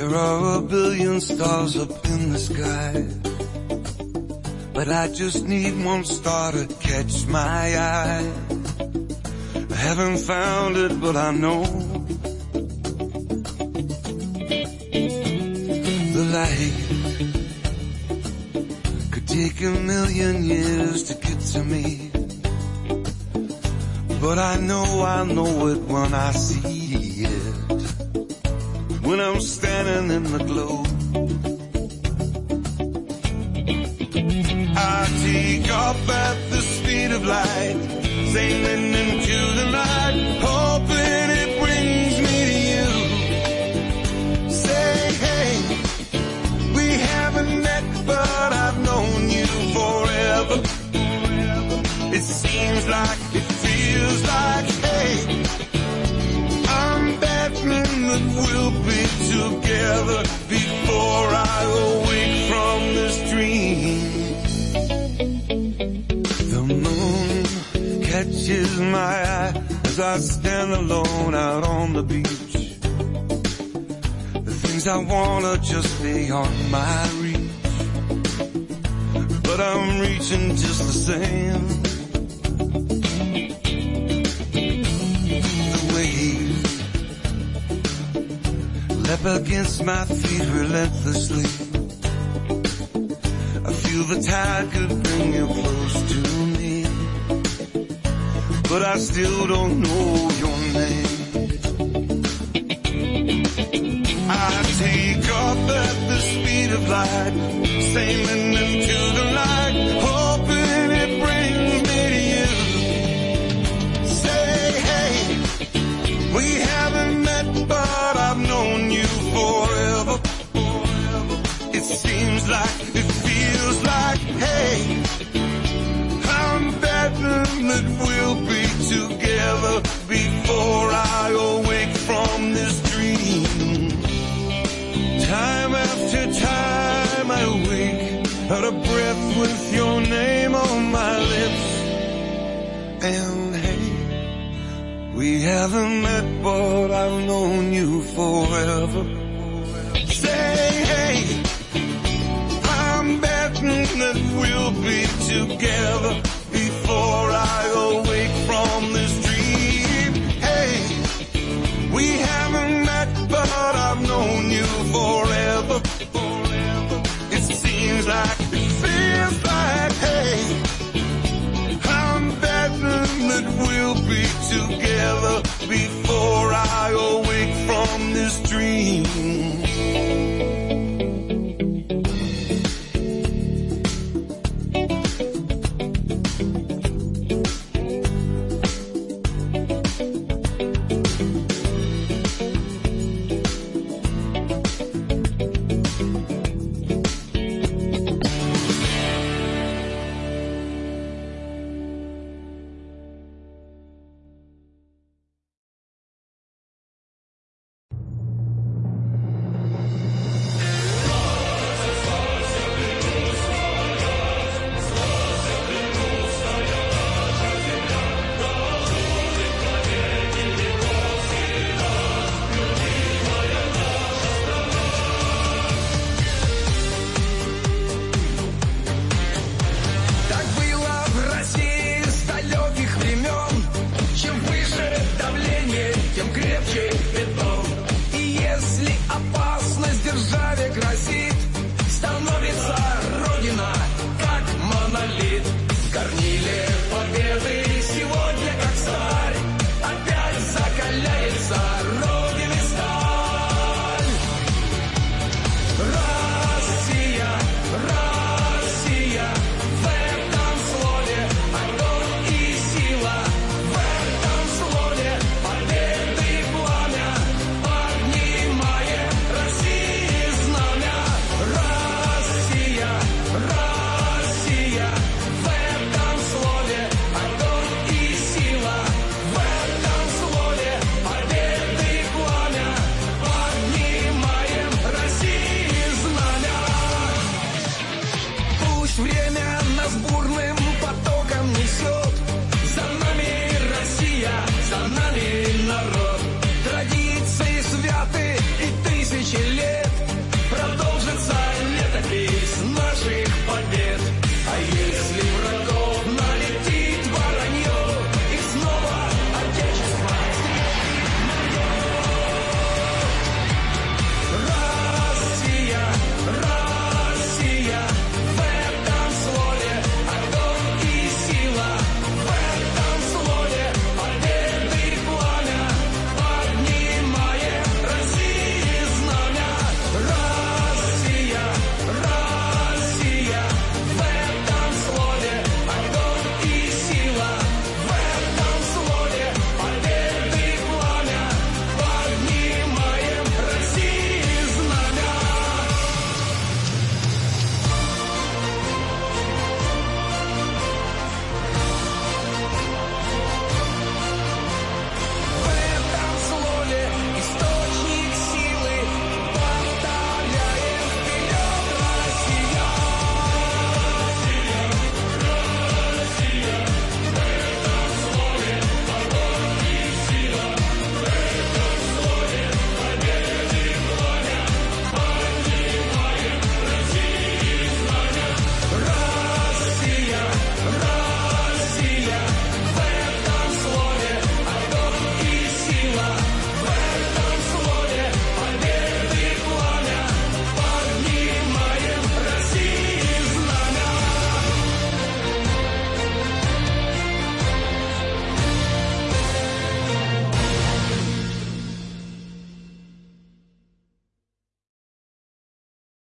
There are a billion stars up in the sky, but I just need one star to catch my eye. I haven't found it, but I know the light could take a million years to get to me, but I know it when I see it. When I'm standing in the glow, I take off at the speed of light, sailing into the night, hoping it brings me to you. Say, hey, we haven't met, but I've known you forever. It seems like, it feels like, hey, I'm betting that we'll be together before I awake from this dream. The moon catches my eye as I stand alone out on the beach. The things I want are just beyond my reach, but I'm reaching just the same. Lap against my feet relentlessly. I feel the tide could bring you close to me, but I still don't know your name. I take off at the speed of light, sailing into the night, hoping it brings me to you. Say, hey, we haven't met, but I've known you forever. It seems like, it feels like, hey, I'm betting that we'll be together before I awake from this dream. Time after time I wake, out of breath with your name on my lips. And hey, we haven't met, but I've known you forever. Say, hey, I'm betting that we'll be together before I awake from this dream. Hey, we haven't met, but I've known you forever. It seems like, it feels like, hey, I'm betting that we'll be together before I awake from this dream.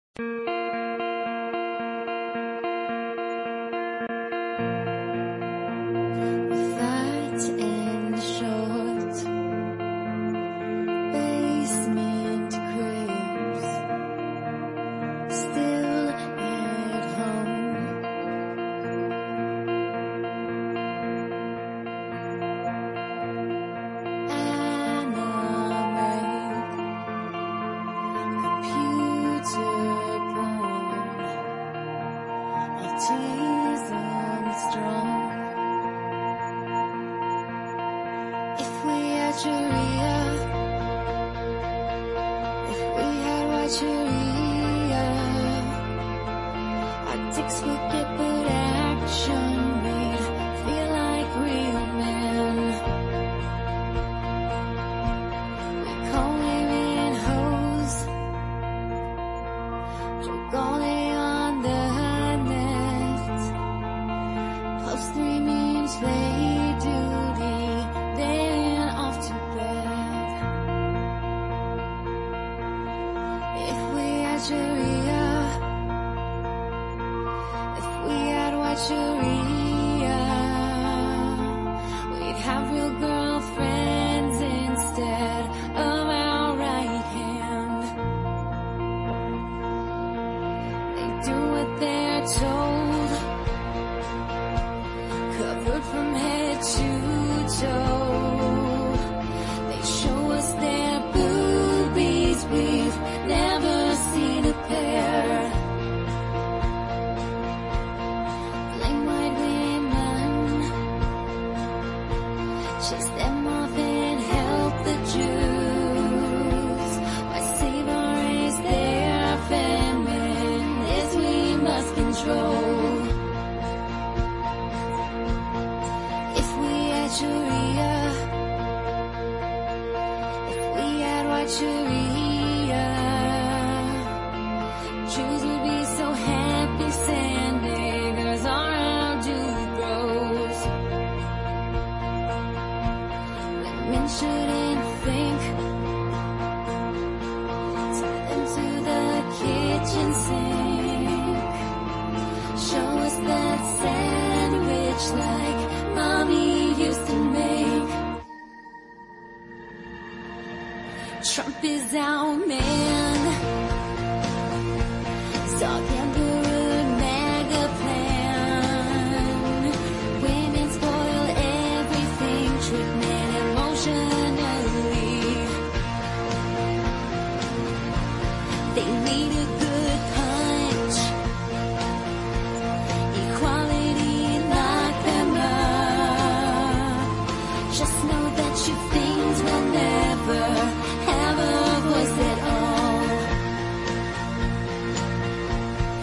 Trump is our man. Dog Emperor MAGA plan. Women spoil everything, trick men emotionally. They need a good punch. Equality lock them up. Just know that you things will never have a voice at all.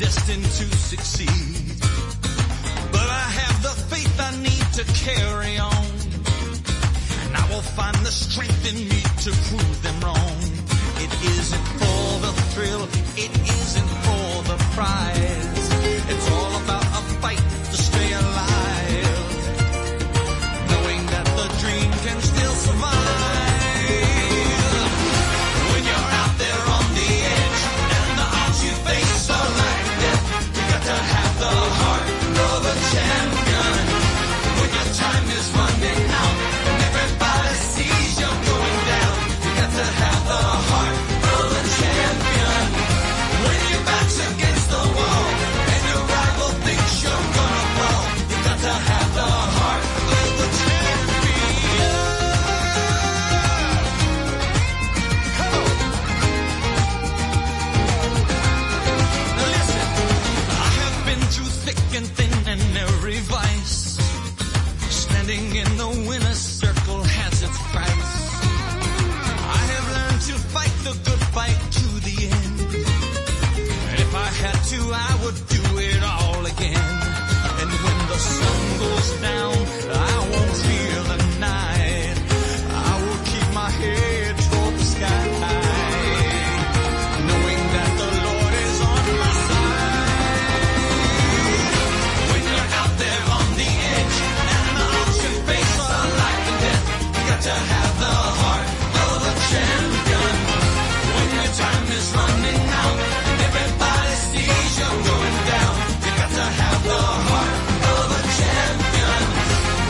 destined to succeed. But I have the faith I need to carry on, and I will find the strength in me to prove them wrong. It isn't for the thrill, it isn't for the prize. It's all about a fight to stay alive, knowing that the dream can still survive. When you're out there on the edge and the odds you face are like death, you got to have the heart of a champion. When your time is running out and everybody sees you're going down, you got to have the heart of a champion. When your back's against the wall and your rival thinks you're gonna fall, you got to have the heart of a champion. Come on. Now listen, I have been through thick and thin and every vice. Standing in the winner's circle has its price. I have learned to fight the good fight to the end. If I had to, I would do it all again. And when the sun goes down, I won't fear the night. I will keep my head toward the sky, knowing that the Lord is on my side. When you're out there on the edge and the odds you face are life and death, you got to have the heart of a champion. When your time is running out and everybody sees you're going down, you got to have the heart of a champion.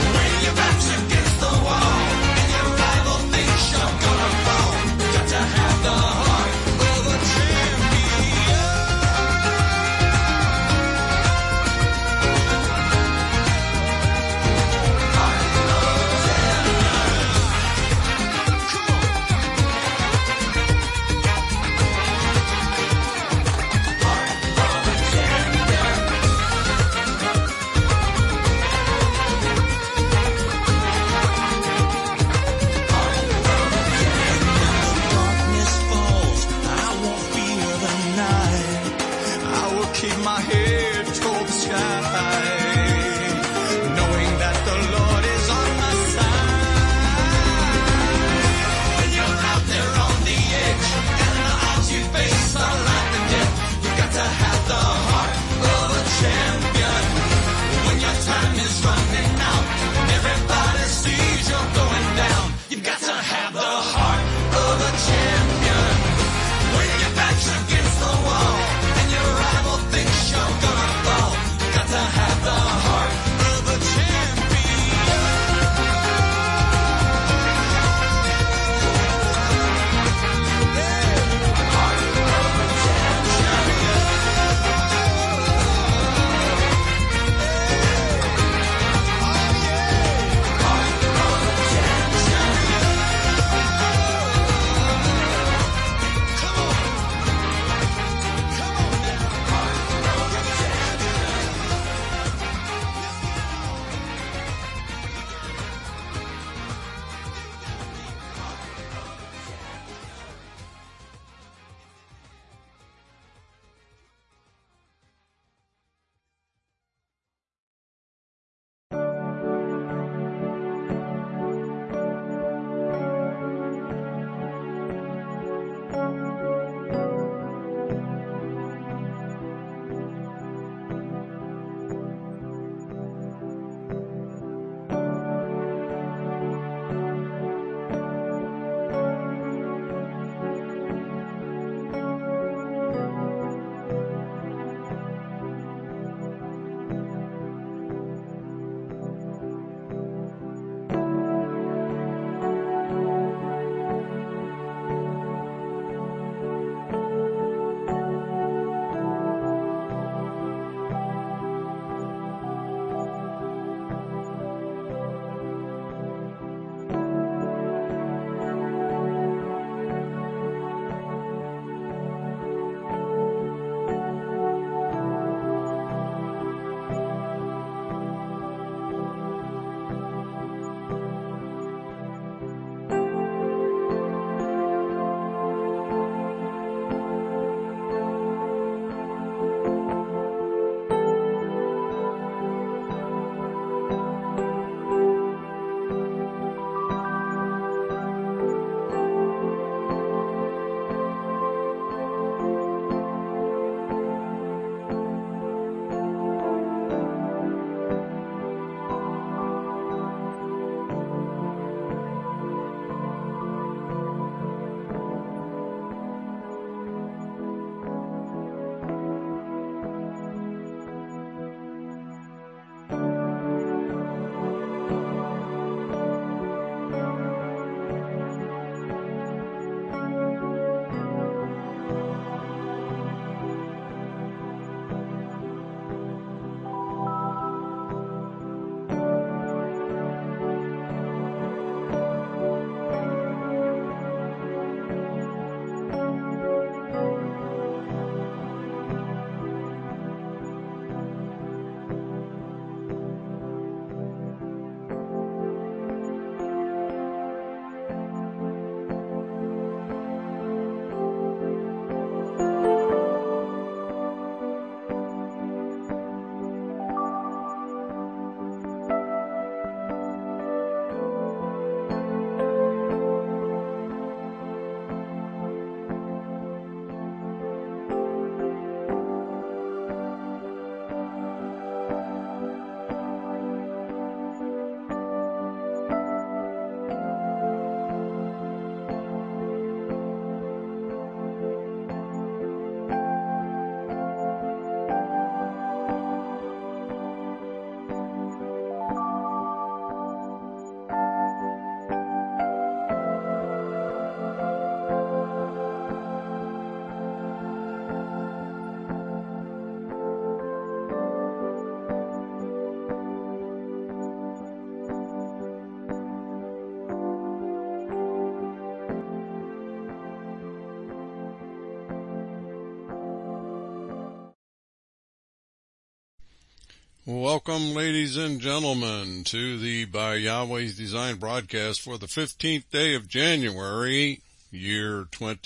Welcome, ladies and gentlemen, to the By Yahweh's Design broadcast for the 15th day of January, year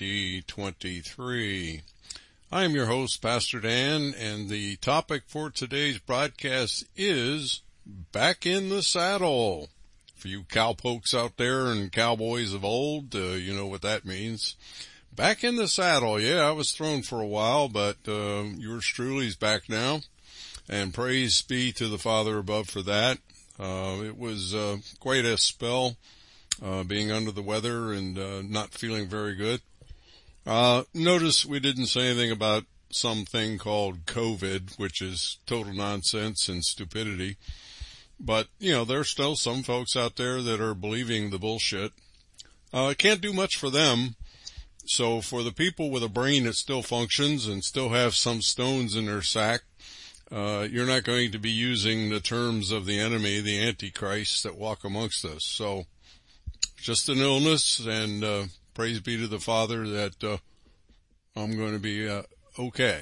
2023. I am your host, Pastor Dan, and the topic for today's broadcast is Back in the Saddle. For you cowpokes out there and cowboys of old, you know what that means. Back in the saddle. Yeah, I was thrown for a while, but yours truly's back now. And praise be to the Father above for that. It was quite a spell, being under the weather and not feeling very good. Notice we didn't say anything about something called COVID, which is total nonsense and stupidity. But, you know, there's still some folks out there that are believing the bullshit. It can't do much for them. So for the people with a brain that still functions and still have some stones in their sack, you're not going to be using the terms of the enemy, the Antichrist, that walk amongst us. So, just an illness, and praise be to the Father that I'm going to be okay.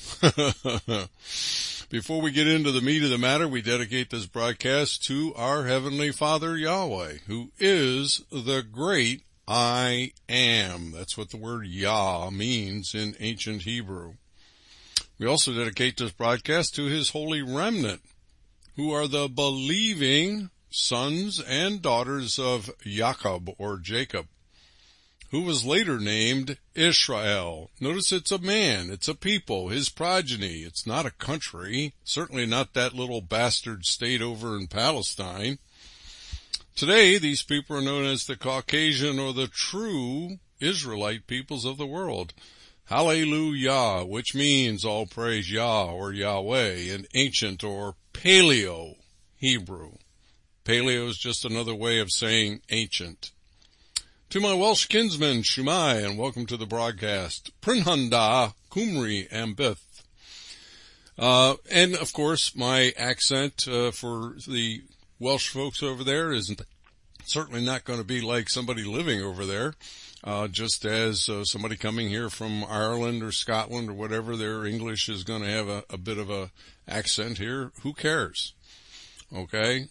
Before we get into the meat of the matter, we dedicate this broadcast to our Heavenly Father, Yahweh, who is the great I Am. That's what the word Yah means in ancient Hebrew. We also dedicate this broadcast to His holy remnant, who are the believing sons and daughters of Jacob, or Jacob, who was later named Israel. Notice it's a man, it's a people, his progeny. It's not a country, certainly not that little bastard state over in Palestine. Today, these people are known as the Caucasian or the true Israelite peoples of the world. Hallelujah, which means all praise Yah or Yahweh in ancient or Paleo Hebrew. Paleo is just another way of saying ancient. To my Welsh kinsmen, Shumai, and welcome to the broadcast. Prinhanda, Cymru, and Byth. And of course, my accent for the Welsh folks over there is certainly not going to be like somebody living over there. Just as somebody coming here from Ireland or Scotland or whatever, their English is going to have a bit of a accent here. Who cares? Okay,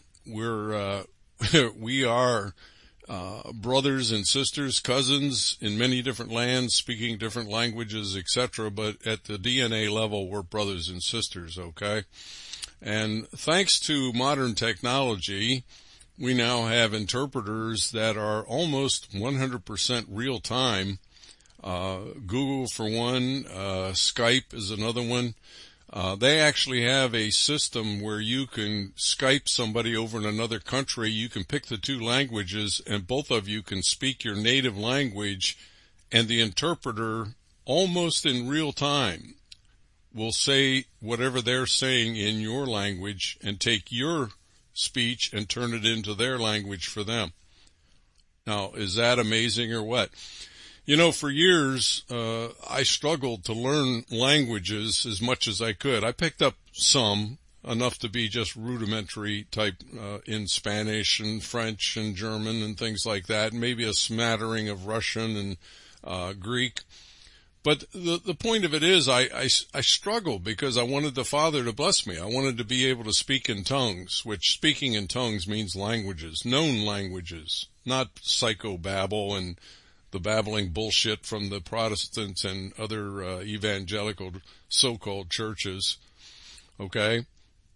we are brothers and sisters, cousins in many different lands, speaking different languages, etc. But at the DNA level, we're brothers and sisters. Okay, and thanks to modern technology, we now have interpreters that are almost 100% real time. Google for one, Skype is another one. They actually have a system where you can Skype somebody over in another country. You can pick the two languages and both of you can speak your native language, and the interpreter almost in real time will say whatever they're saying in your language and take your speech and turn it into their language for them. Now, is that amazing or what? You know, for years, I struggled to learn languages as much as I could. I picked up some, enough to be just rudimentary type, in Spanish and French and German and things like that, and maybe a smattering of Russian and, Greek. But the point of it is I struggled because I wanted the Father to bless me. I wanted to be able to speak in tongues, which speaking in tongues means languages, known languages, not psychobabble and the babbling bullshit from the Protestants and other evangelical so-called churches. Okay?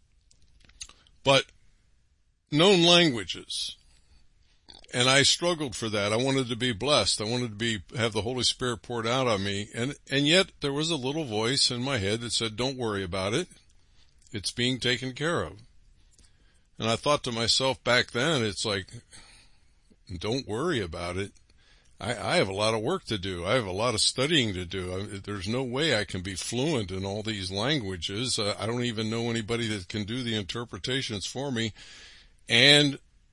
But known languages. And I struggled for that. I wanted to be blessed. I wanted to have the Holy Spirit poured out on me. And yet there was a little voice in my head that said, don't worry about it. It's being taken care of. And I thought to myself back then, it's like, don't worry about it. I have a lot of work to do. I have a lot of studying to do. There's no way I can be fluent in all these languages. I don't even know anybody that can do the interpretations for me. And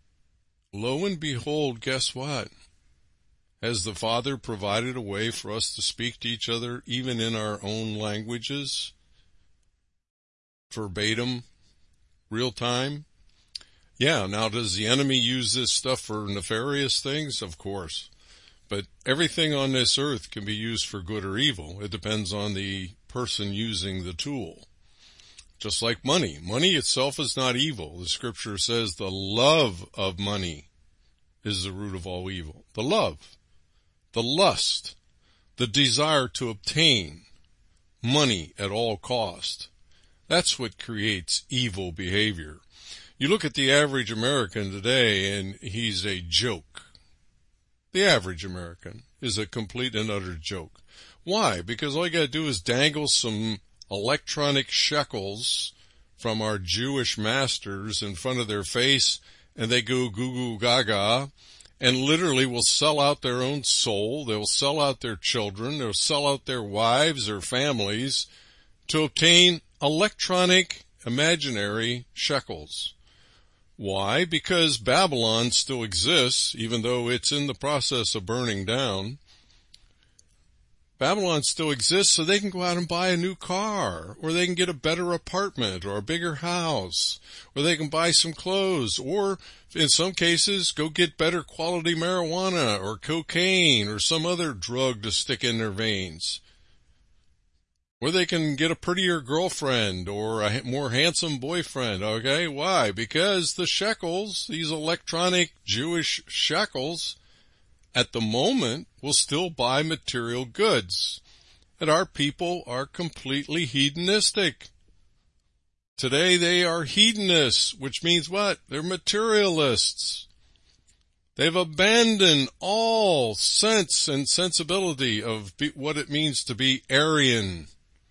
lo and behold, guess what? Has the Father provided a way for us to speak to each other, even in our own languages? Verbatim? Real time? Yeah, now does the enemy use this stuff for nefarious things? Of course. But everything on this earth can be used for good or evil. It depends on the person using the tool. just like money. Money itself is not evil. The scripture says the love of money is the root of all evil. The love, the lust, the desire to obtain money at all cost. That's what creates evil behavior. You look at the average American today, and he's a joke. The average American is a complete and utter joke. Why? Because all you got to do is dangle some electronic shekels from our Jewish masters in front of their face, and they go goo goo gaga, and literally will sell out their own soul. They'll sell out their children. They'll sell out their wives or families to obtain electronic, imaginary shekels. Why? Because Babylon still exists, even though it's in the process of burning down. Babylon still exists so they can go out and buy a new car, or they can get a better apartment or a bigger house, or they can buy some clothes, or in some cases go get better quality marijuana or cocaine or some other drug to stick in their veins. Or they can get a prettier girlfriend or a more handsome boyfriend, okay? Why? Because the shekels, these electronic Jewish shekels, at the moment will still buy material goods. And our people are completely hedonistic. Today they are hedonists, which means what? They're materialists. They've abandoned all sense and sensibility of what it means to be Aryan.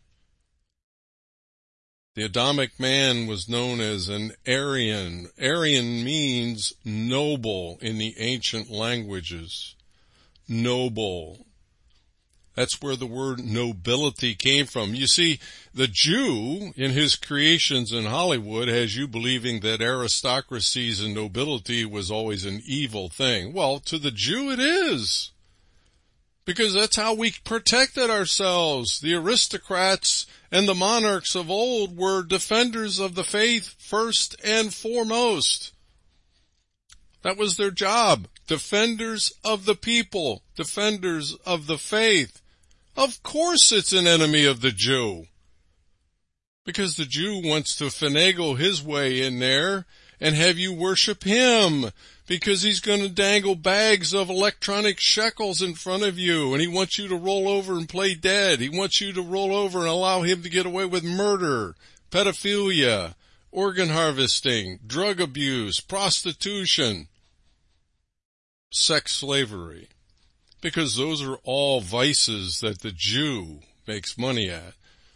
The Adamic man was known as an Aryan. Aryan means noble in the ancient languages. Noble. That's where the word nobility came from. You see, the Jew, in his creations in Hollywood, has you believing that aristocracies and nobility was always an evil thing. Well, to the Jew it is. Because that's how we protected ourselves. The aristocrats and the monarchs of old were defenders of the faith first and foremost. That was their job. Defenders of the people. Defenders of the faith. Of course it's an enemy of the Jew. Because the Jew wants to finagle his way in there and have you worship him. Because he's going to dangle bags of electronic shekels in front of you, and he wants you to roll over and play dead. He wants you to roll over and allow him to get away with murder, pedophilia, organ harvesting, drug abuse, prostitution, sex slavery. Because those are all vices that the Jew makes money at.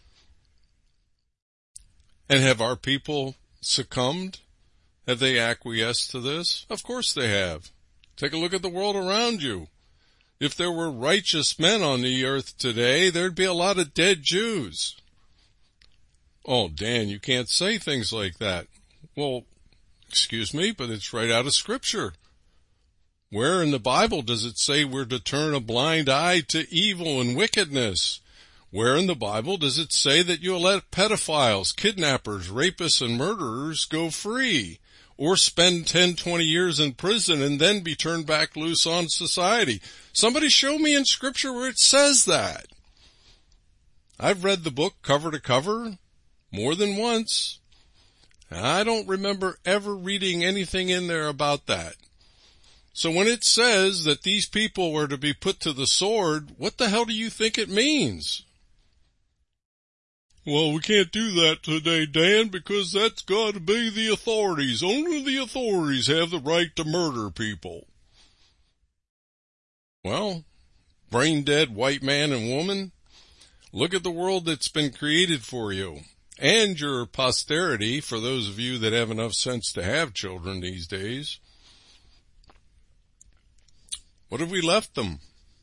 And have our people succumbed? Have they acquiesced to this? Of course they have. Take a look at the world around you. If there were righteous men on the earth today, there'd be a lot of dead Jews. Oh, Dan, you can't say things like that. Well, excuse me, but it's right out of Scripture. Where in the Bible does it say we're to turn a blind eye to evil and wickedness? Where in the Bible does it say that you'll let pedophiles, kidnappers, rapists, and murderers go free? Or spend 10, 20 years in prison and then be turned back loose on society? Somebody show me in Scripture where it says that. I've read the book cover to cover more than once. I don't remember ever reading anything in there about that. So when it says that these people were to be put to the sword, what the hell do you think it means? Well, we can't do that today, Dan, because that's got to be the authorities. Only the authorities have the right to murder people. Well, brain-dead white man and woman, look at the world that's been created for you. And your posterity, for those of you that have enough sense to have children these days. What have we left them?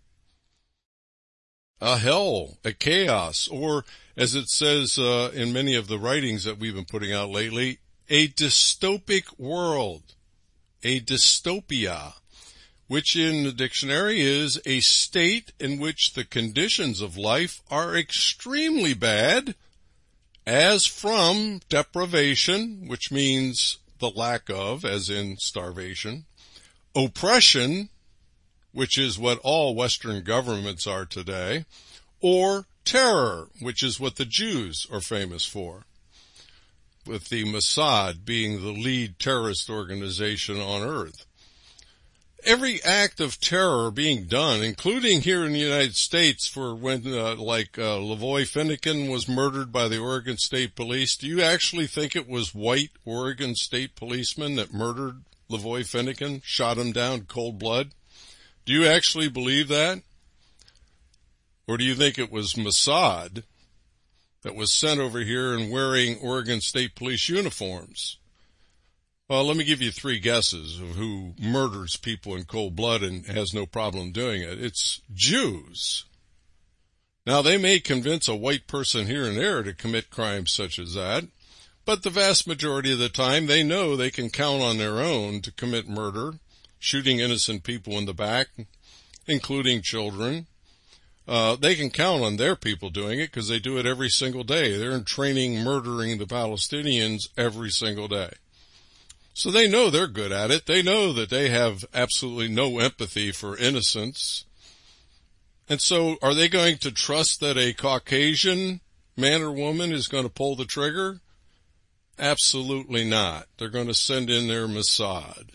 A hell, a chaos, or as it says in many of the writings that we've been putting out lately, a dystopic world, a dystopia, which in the dictionary is a state in which the conditions of life are extremely bad, as from deprivation, which means the lack of, as in starvation, oppression, which is what all Western governments are today, or terror, which is what the Jews are famous for. with the Mossad being the lead terrorist organization on earth. Every act of terror being done, including here in the United States for when, Lavoy Finicum was murdered by the Oregon State Police. Do you actually think it was white Oregon State policemen that murdered Lavoy Finicum, shot him down cold blood? Do you actually believe that? Or do you think it was Mossad that was sent over here and wearing Oregon State Police uniforms? Well, let me give you 3 guesses of who murders people in cold blood and has no problem doing it. It's Jews. Now, they may convince a white person here and there to commit crimes such as that, but the vast majority of the time they know they can count on their own to commit murder, shooting innocent people in the back, including children. They can count on their people doing it because they do it every single day. They're in training murdering the Palestinians every single day. So they know they're good at it. They know that they have absolutely no empathy for innocence. And so are they going to trust that a Caucasian man or woman is going to pull the trigger? Absolutely not. They're going to send in their Mossad,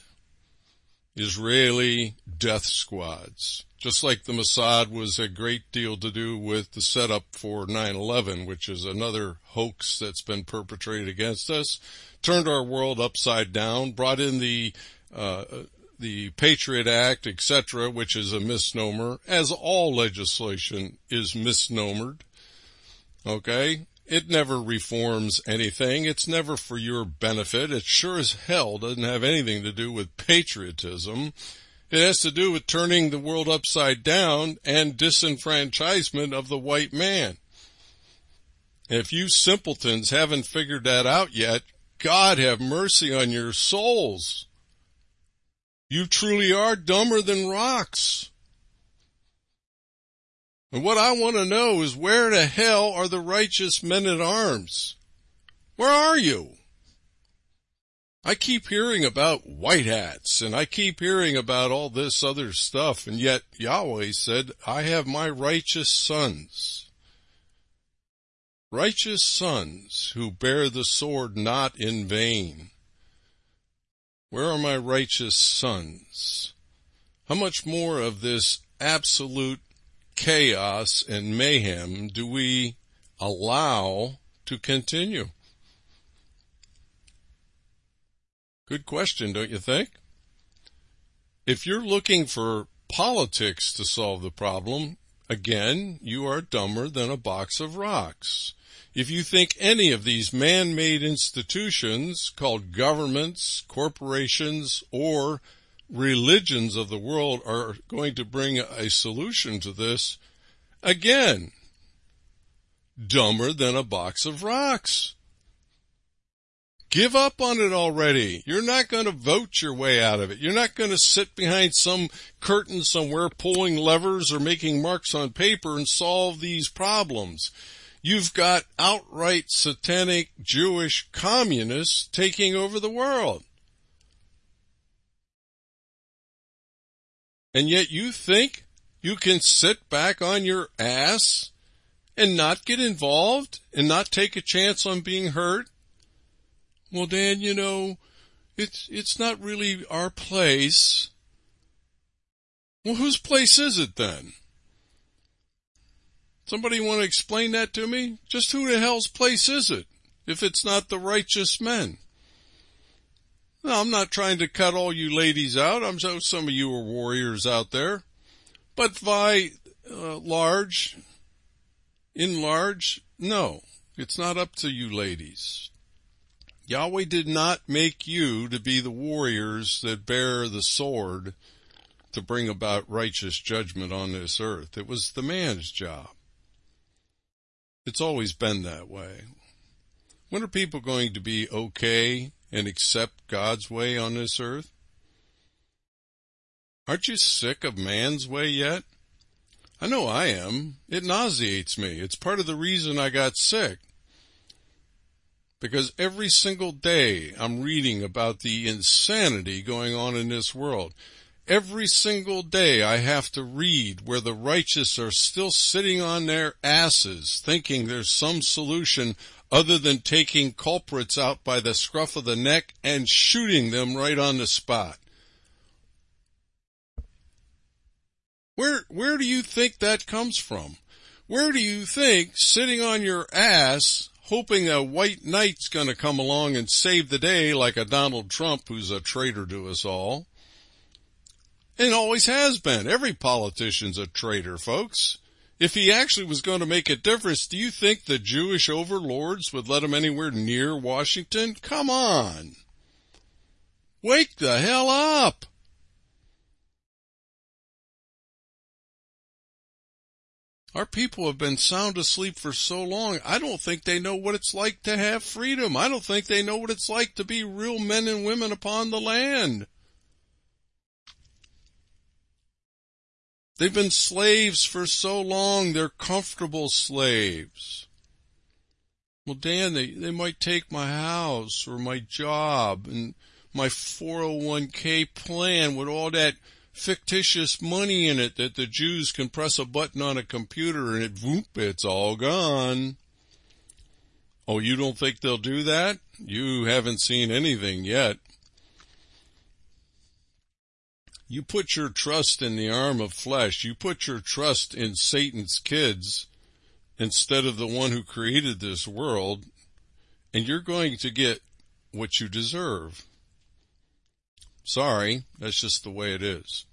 Israeli death squads. Just like the Mossad was a great deal to do with the setup for 9/11, which is another hoax that's been perpetrated against us, turned our world upside down, brought in the Patriot Act, etc., which is a misnomer, as all legislation is misnomered. Okay? It never reforms anything. It's never for your benefit. It sure as hell doesn't have anything to do with patriotism. It has to do with turning the world upside down and disenfranchisement of the white man. If you simpletons haven't figured that out yet, God have mercy on your souls. You truly are dumber than rocks. And what I want to know is, where the hell are the righteous men at arms? Where are you? I keep hearing about white hats, and I keep hearing about all this other stuff, and yet Yahweh said, I have my righteous sons. Righteous sons who bear the sword not in vain. Where are my righteous sons? How much more of this absolute chaos and mayhem do we allow to continue? Good question, don't you think? If you're looking for politics to solve the problem, again, you are dumber than a box of rocks. If you think any of these man-made institutions called governments, corporations, or religions of the world are going to bring a solution to this, again, dumber than a box of rocks. Give up on it already. You're not going to vote your way out of it. You're not going to sit behind some curtain somewhere pulling levers or making marks on paper and solve these problems. You've got outright satanic Jewish communists taking over the world. And yet you think you can sit back on your ass and not get involved and not take a chance on being hurt? Well, Dan, you know, it's not really our place. Well, whose place is it then? Somebody want to explain that to me? Just who the hell's place is it, if it's not the righteous men? Now, I'm not trying to cut all you ladies out. I'm sure some of you are warriors out there. But by large, no, it's not up to you ladies. Yahweh did not make you to be the warriors that bear the sword to bring about righteous judgment on this earth. It was the man's job. It's always been that way. When are people going to be okay and accept God's way on this earth? Aren't you sick of man's way yet? I know I am. It nauseates me. It's part of the reason I got sick. Because every single day I'm reading about the insanity going on in this world. Every single day I have to read where the righteous are still sitting on their asses thinking there's some solution other than taking culprits out by the scruff of the neck and shooting them right on the spot. Where do you think that comes from? Where do you think sitting on your ass hoping a white knight's going to come along and save the day like a Donald Trump who's a traitor to us all? And always has been. Every politician's a traitor, folks. If he actually was going to make a difference, do you think the Jewish overlords would let him anywhere near Washington? Come on. Wake the hell up. Our people have been sound asleep for so long, I don't think they know what it's like to have freedom. I don't think they know what it's like to be real men and women upon the land. They've been slaves for so long, they're comfortable slaves. Well, Dan, they might take my house or my job and my 401k plan with all that fictitious money in it that the Jews can press a button on a computer and it's all gone. Oh, you don't think they'll do that? You haven't seen anything yet. You put your trust in the arm of flesh. You put your trust in Satan's kids instead of the one who created this world, and you're going to get what you deserve. Sorry, that's just the way it is.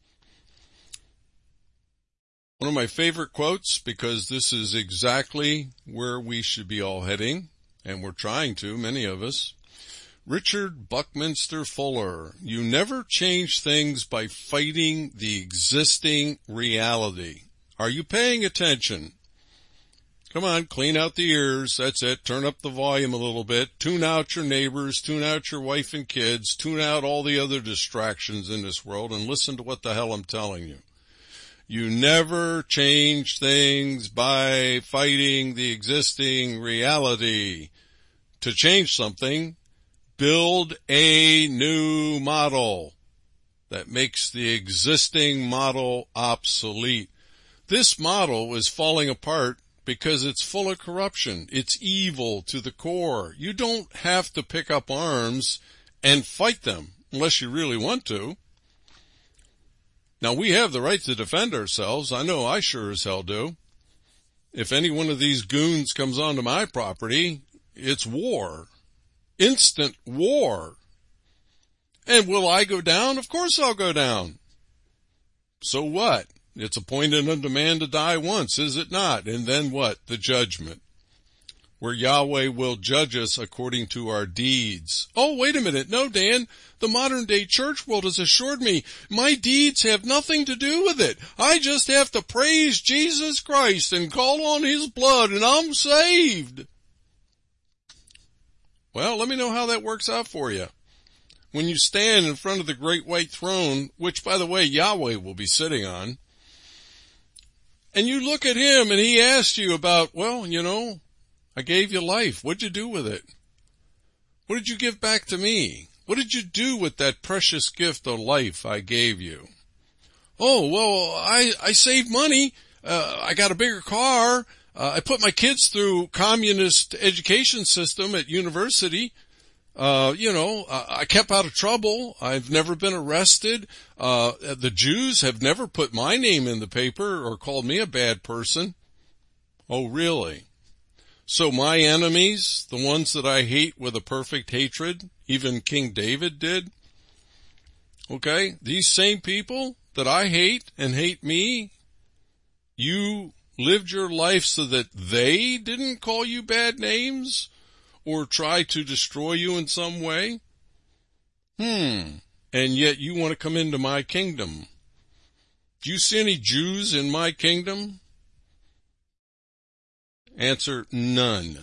One of my favorite quotes, because this is exactly where we should be all heading, and we're trying to, many of us. Richard Buckminster Fuller, you never change things by fighting the existing reality. Are you paying attention? Come on, clean out the ears. That's it. Turn up the volume a little bit. Tune out your neighbors. Tune out your wife and kids. Tune out all the other distractions in this world and listen to what the hell I'm telling you. You never change things by fighting the existing reality. To change something, build a new model that makes the existing model obsolete. This model is falling apart because it's full of corruption. It's evil to the core. You don't have to pick up arms and fight them unless you really want to. Now, we have the right to defend ourselves. I know I sure as hell do. If any one of these goons comes onto my property, it's war. Instant war. And will I go down? Of course I'll go down. So what? It's appointed unto man to die once, is it not? And then what? The judgment, where Yahweh will judge us according to our deeds. Oh, wait a minute. No, Dan, the modern day church world has assured me my deeds have nothing to do with it. I just have to praise Jesus Christ and call on his blood and I'm saved. Well, let me know how that works out for you. When you stand in front of the great white throne, which, by the way, Yahweh will be sitting on, and you look at him and he asks you about, well, you know, I gave you life. What'd you do with it? What did you give back to me? What did you do with that precious gift of life I gave you? Oh, well, I saved money. I got a bigger car. I put my kids through communist education system at university. I kept out of trouble. I've never been arrested. The Jews have never put my name in the paper or called me a bad person. Oh, really? So my enemies, the ones that I hate with a perfect hatred, even King David did, okay, these same people that I hate and hate me, you lived your life so that they didn't call you bad names or try to destroy you in some way? And yet you want to come into my kingdom. Do you see any Jews in my kingdom? Answer, none.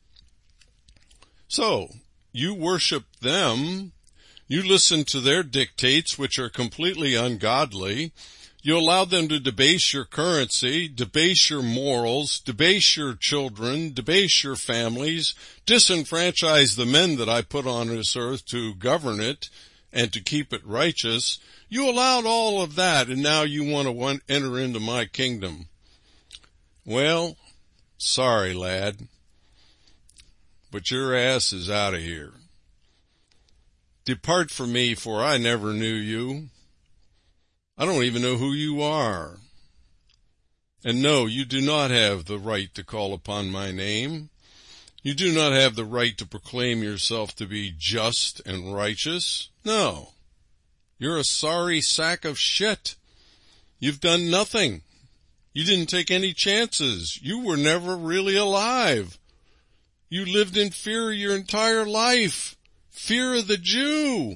So, you worship them, you listen to their dictates, which are completely ungodly, you allow them to debase your currency, debase your morals, debase your children, debase your families, disenfranchise the men that I put on this earth to govern it, and to keep it righteous. You allowed all of that, and now you want to enter into my kingdom. Well, sorry, lad, but your ass is out of here. Depart from me, for I never knew you. I don't even know who you are. And no, you do not have the right to call upon my name. You do not have the right to proclaim yourself to be just and righteous. No. You're a sorry sack of shit. You've done nothing. You didn't take any chances. You were never really alive. You lived in fear your entire life. Fear of the Jew.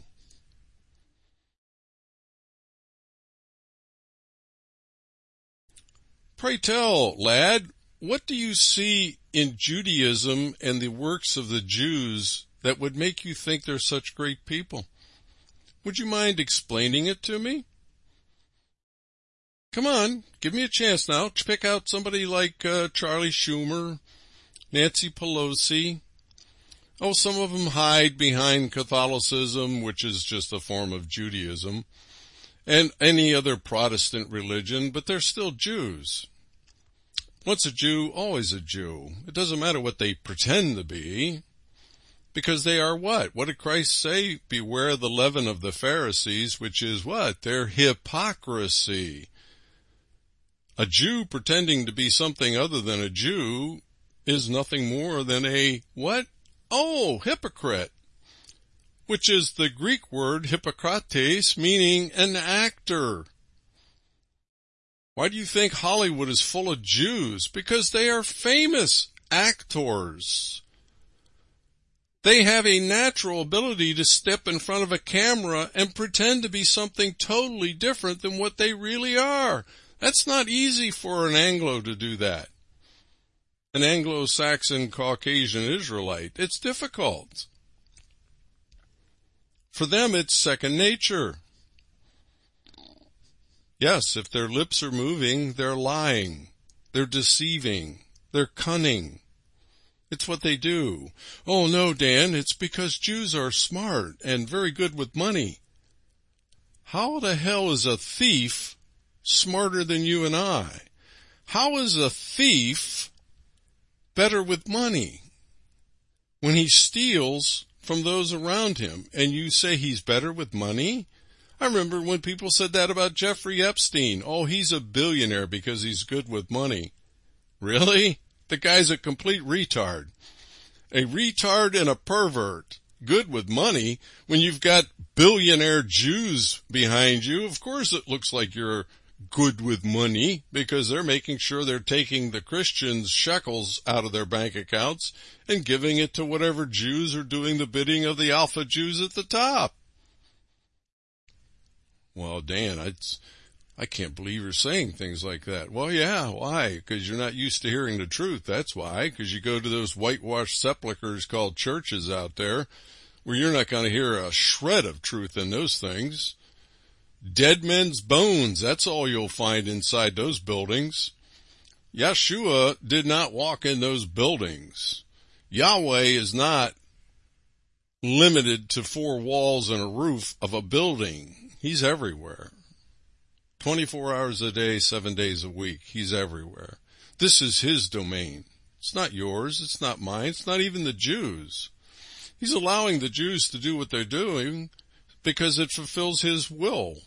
Pray tell, lad, what do you see in Judaism and the works of the Jews that would make you think they're such great people? Would you mind explaining it to me? Come on, give me a chance now. Pick out somebody like Charlie Schumer, Nancy Pelosi. Oh, some of them hide behind Catholicism, which is just a form of Judaism, and any other Protestant religion, but they're still Jews. Once a Jew, always a Jew. It doesn't matter what they pretend to be, because they are what? What did Christ say? Beware the leaven of the Pharisees, which is what? Their hypocrisy. A Jew pretending to be something other than a Jew is nothing more than a what? Oh, hypocrite, which is the Greek word hypokrates, meaning an actor. Why do you think Hollywood is full of Jews? Because they are famous actors. They have a natural ability to step in front of a camera and pretend to be something totally different than what they really are. That's not easy for an Anglo to do that. An Anglo-Saxon Caucasian Israelite. It's difficult. For them, it's second nature. Yes, if their lips are moving, they're lying. They're deceiving. They're cunning. It's what they do. Oh, no, Dan, it's because Jews are smart and very good with money. How the hell is a thief smarter than you and I? How is a thief better with money when he steals from those around him, and you say he's better with money? I remember when people said that about Jeffrey Epstein. Oh, he's a billionaire because he's good with money. Really? The guy's a complete retard. A retard and a pervert. Good with money. When you've got billionaire Jews behind you, of course it looks like you're good with money, because they're making sure they're taking the Christians' shekels out of their bank accounts and giving it to whatever Jews are doing the bidding of the alpha Jews at the top. Well, Dan, I can't believe you're saying things like that. Well, yeah, why? Because you're not used to hearing the truth. That's why. Because you go to those whitewashed sepulchres called churches out there, where you're not going to hear a shred of truth in those things. Dead men's bones, that's all you'll find inside those buildings. Yeshua did not walk in those buildings. Yahweh is not limited to four walls and a roof of a building. He's everywhere. 24 hours a day, 7 days a week. He's everywhere. This is his domain. It's not yours. It's not mine. It's not even the Jews. He's allowing the Jews to do what they're doing because it fulfills his will.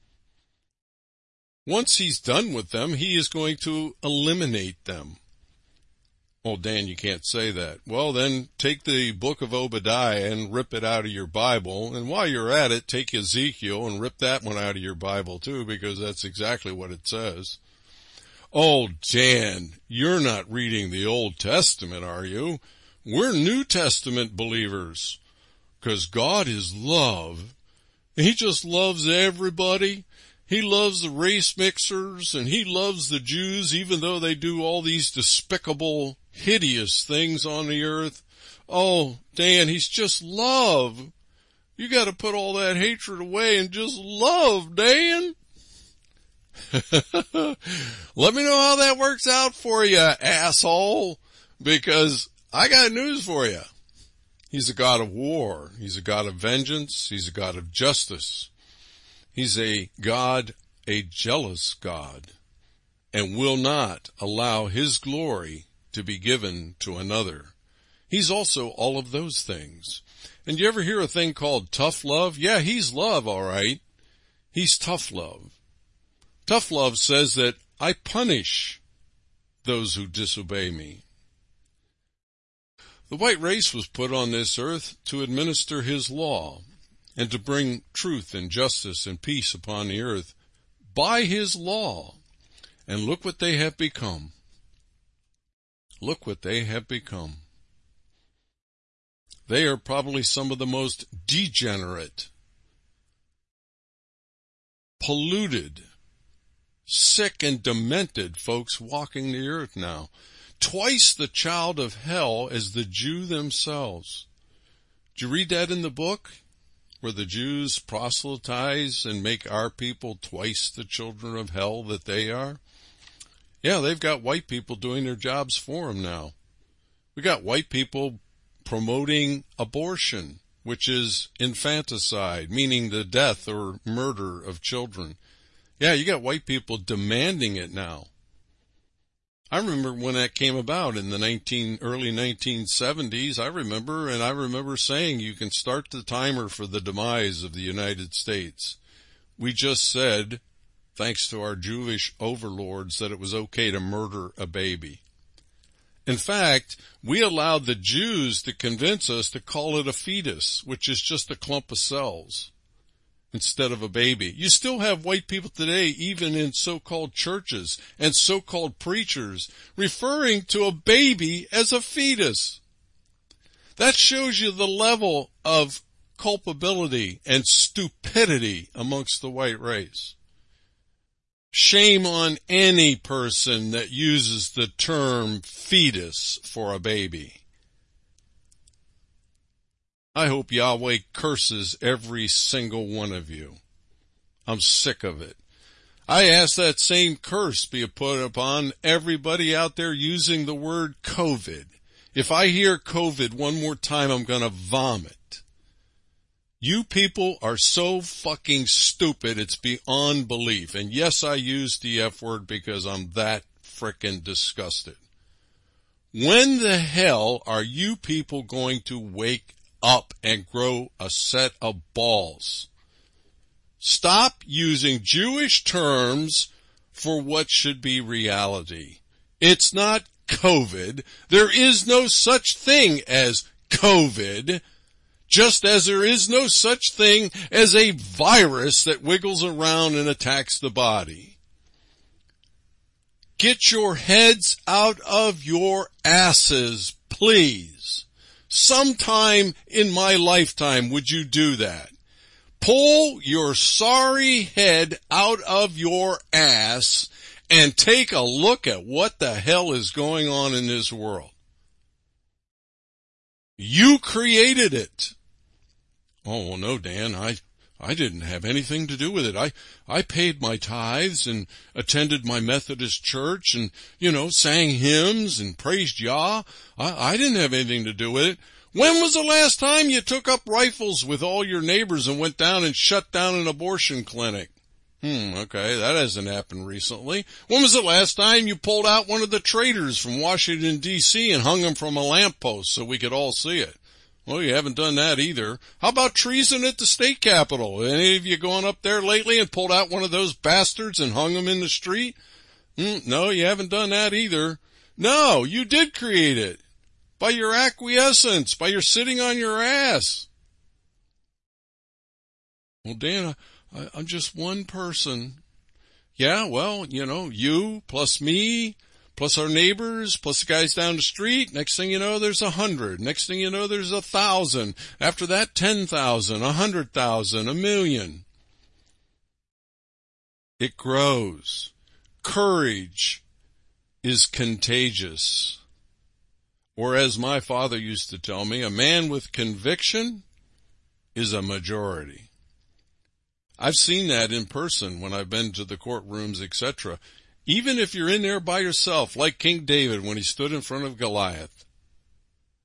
Once he's done with them, he is going to eliminate them. Oh, Dan, you can't say that. Well, then take the book of Obadiah and rip it out of your Bible. And while you're at it, take Ezekiel and rip that one out of your Bible too, because that's exactly what it says. Oh, Dan, you're not reading the Old Testament, are you? We're New Testament believers, because God is love. He just loves everybody. He loves the race mixers, and he loves the Jews, even though they do all these despicable, hideous things on the earth. Oh, Dan, he's just love. You got to put all that hatred away and just love, Dan. Let me know how that works out for you, asshole, because I got news for you. He's a God of war. He's a God of vengeance. He's a God of justice. He's a God, a jealous God, and will not allow his glory to be given to another. He's also all of those things. And you ever hear a thing called tough love? Yeah, he's love, all right. He's tough love. Tough love says that I punish those who disobey me. The white race was put on this earth to administer his law and to bring truth and justice and peace upon the earth by his law. And look what they have become. Look what they have become. They are probably some of the most degenerate, polluted, sick and demented folks walking the earth now. Twice the child of hell as the Jew themselves. Did you read that in the book? Where the Jews proselytize and make our people twice the children of hell that they are? Yeah, they've got white people doing their jobs for them now. We got white people promoting abortion, which is infanticide, meaning the death or murder of children. Yeah, you got white people demanding it now. I remember when that came about in the early 1970s. I remember saying you can start the timer for the demise of the United States. We just said, thanks to our Jewish overlords, that it was okay to murder a baby. In fact, we allowed the Jews to convince us to call it a fetus, which is just a clump of cells, instead of a baby. You still have white people today, even in so-called churches and so-called preachers, referring to a baby as a fetus. That shows you the level of culpability and stupidity amongst the white race. Shame on any person that uses the term fetus for a baby. I hope Yahweh curses every single one of you. I'm sick of it. I ask that same curse be put upon everybody out there using the word COVID. If I hear COVID one more time, I'm going to vomit. You people are so fucking stupid, it's beyond belief. And yes, I use the F word because I'm that frickin' disgusted. When the hell are you people going to wake up and grow a set of balls? Stop using Jewish terms for what should be reality. It's not COVID. There is no such thing as COVID. Just as there is no such thing as a virus that wiggles around and attacks the body. Get your heads out of your asses, please. Sometime in my lifetime would you do that? Pull your sorry head out of your ass and take a look at what the hell is going on in this world. You created it. Oh, well, no, Dan, I didn't have anything to do with it. I paid my tithes and attended my Methodist church and, sang hymns and praised Yah. I didn't have anything to do with it. When was the last time you took up rifles with all your neighbors and went down and shut down an abortion clinic? Okay, that hasn't happened recently. When was the last time you pulled out one of the traitors from Washington, D.C. and hung him from a lamppost so we could all see it? Well, you haven't done that either. How about treason at the state capitol? Any of you gone up there lately and pulled out one of those bastards and hung them in the street? No, you haven't done that either. No, you did create it. By your acquiescence, by your sitting on your ass. Well, Dan, I'm just one person. Yeah, well, you plus me, plus our neighbors, plus the guys down the street. Next thing you know, there's 100. Next thing you know, there's 1,000. After that, 10,000, 100,000, 1,000,000. It grows. Courage is contagious. Or as my father used to tell me, a man with conviction is a majority. I've seen that in person when I've been to the courtrooms, etc. Even if you're in there by yourself, like King David when he stood in front of Goliath.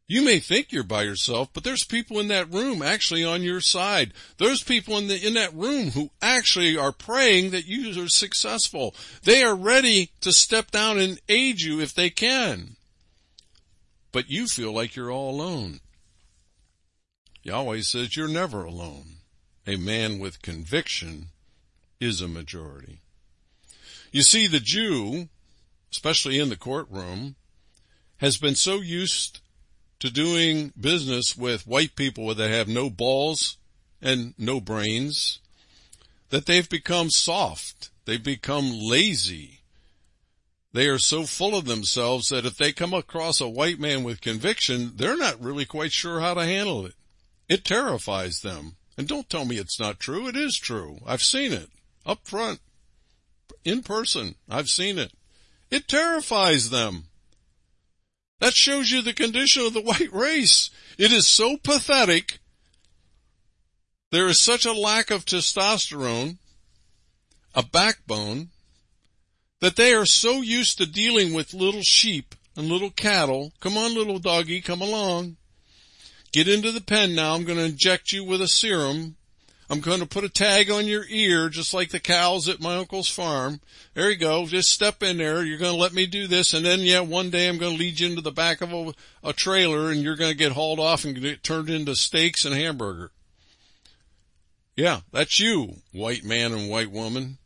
You may think you're by yourself, but there's people in that room actually on your side. There's people in that room who actually are praying that you are successful. They are ready to step down and aid you if they can. But you feel like you're all alone. Yahweh says you're never alone. A man with conviction is a majority. You see, the Jew, especially in the courtroom, has been so used to doing business with white people that have no balls and no brains that they've become soft. They've become lazy. They are so full of themselves that if they come across a white man with conviction, they're not really quite sure how to handle it. It terrifies them. And don't tell me it's not true. It is true. I've seen it. Up front. In person. I've seen it. It terrifies them. That shows you the condition of the white race. It is so pathetic. There is such a lack of testosterone, a backbone, that they are so used to dealing with little sheep and little cattle. Come on, little doggy, come along. Get into the pen now. I'm going to inject you with a serum. I'm going to put a tag on your ear just like the cows at my uncle's farm. There you go. Just step in there. You're going to let me do this. And then, one day I'm going to lead you into the back of a trailer and you're going to get hauled off and get turned into steaks and hamburger. Yeah, that's you, white man and white woman.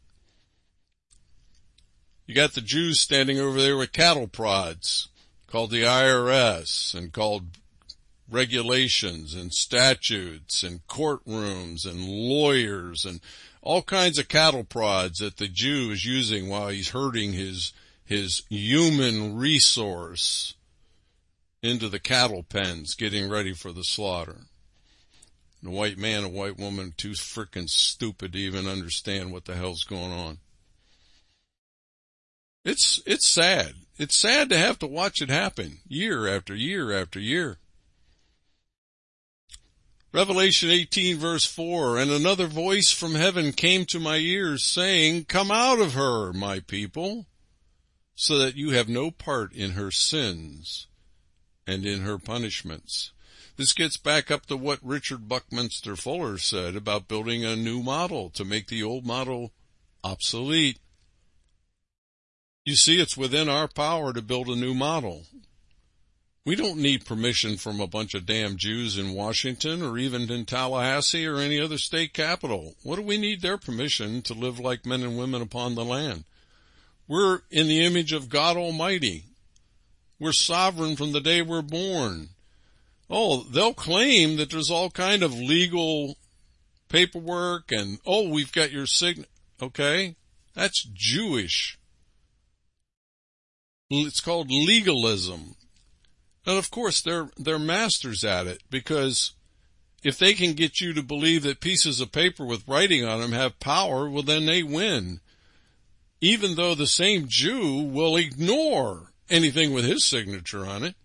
You got the Jews standing over there with cattle prods called the IRS and called regulations and statutes and courtrooms and lawyers and all kinds of cattle prods that the Jew is using while he's herding his human resource into the cattle pens, getting ready for the slaughter. And a white man and white woman too frickin' stupid to even understand what the hell's going on. It's sad. It's sad to have to watch it happen year after year after year. Revelation 18 verse 4, and another voice from heaven came to my ears saying, come out of her, my people, so that you have no part in her sins and in her punishments. This gets back up to what Richard Buckminster Fuller said about building a new model to make the old model obsolete. You see, it's within our power to build a new model. We don't need permission from a bunch of damn Jews in Washington or even in Tallahassee or any other state capital. What do we need their permission to live like men and women upon the land? We're in the image of God Almighty. We're sovereign from the day we're born. Oh, they'll claim that there's all kind of legal paperwork and, we've got your Okay, that's Jewish. It's called legalism. And of course, they're masters at it, because if they can get you to believe that pieces of paper with writing on them have power, well, then they win. Even though the same Jew will ignore anything with his signature on it.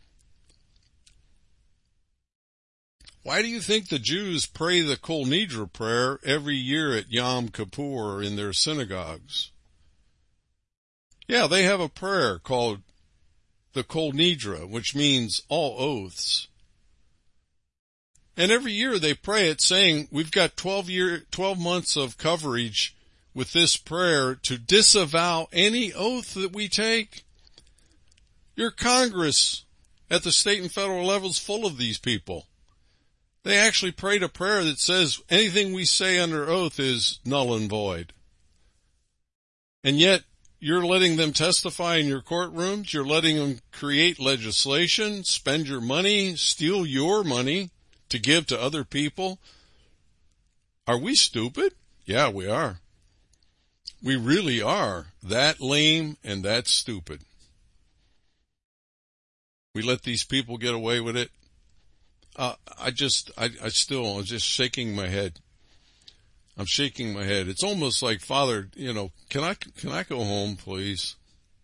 Why do you think the Jews pray the Kol Nidre prayer every year at Yom Kippur in their synagogues? Yeah, they have a prayer called the Kol Nidre, which means all oaths. And every year they pray it saying, we've got 12 months of coverage with this prayer to disavow any oath that we take. Your Congress at the state and federal levels full of these people. They actually prayed a prayer that says anything we say under oath is null and void. And yet, you're letting them testify in your courtrooms. You're letting them create legislation, spend your money, steal your money to give to other people. Are we stupid? Yeah, we are. We really are that lame and that stupid. We let these people get away with it. I'm just shaking my head. I'm shaking my head. It's almost like, Father, can I go home, please?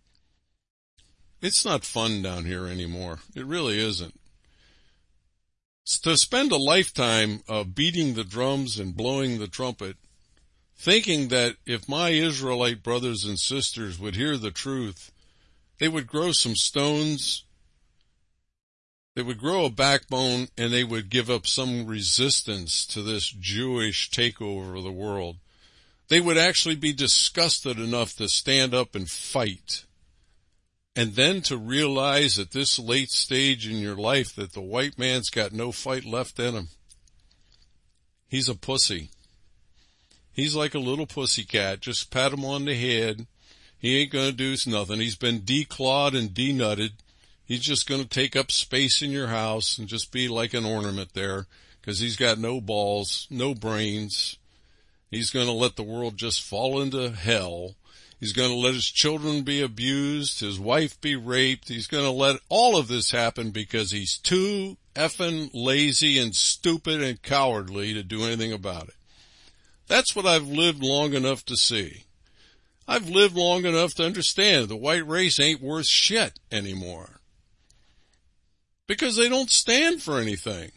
It's not fun down here anymore. It really isn't. To spend a lifetime beating the drums and blowing the trumpet, thinking that if my Israelite brothers and sisters would hear the truth, they would grow some stones, They would grow a backbone, and they would give up some resistance to this Jewish takeover of the world. They would actually be disgusted enough to stand up and fight. And then to realize at this late stage in your life that the white man's got no fight left in him. He's a pussy. He's like a little pussycat. Just pat him on the head. He ain't going to do nothing. He's been declawed and denutted. He's just going to take up space in your house and just be like an ornament there because he's got no balls, no brains. He's going to let the world just fall into hell. He's going to let his children be abused, his wife be raped. He's going to let all of this happen because he's too effing lazy and stupid and cowardly to do anything about it. That's what I've lived long enough to see. I've lived long enough to understand the white race ain't worth shit anymore. Because they don't stand for anything.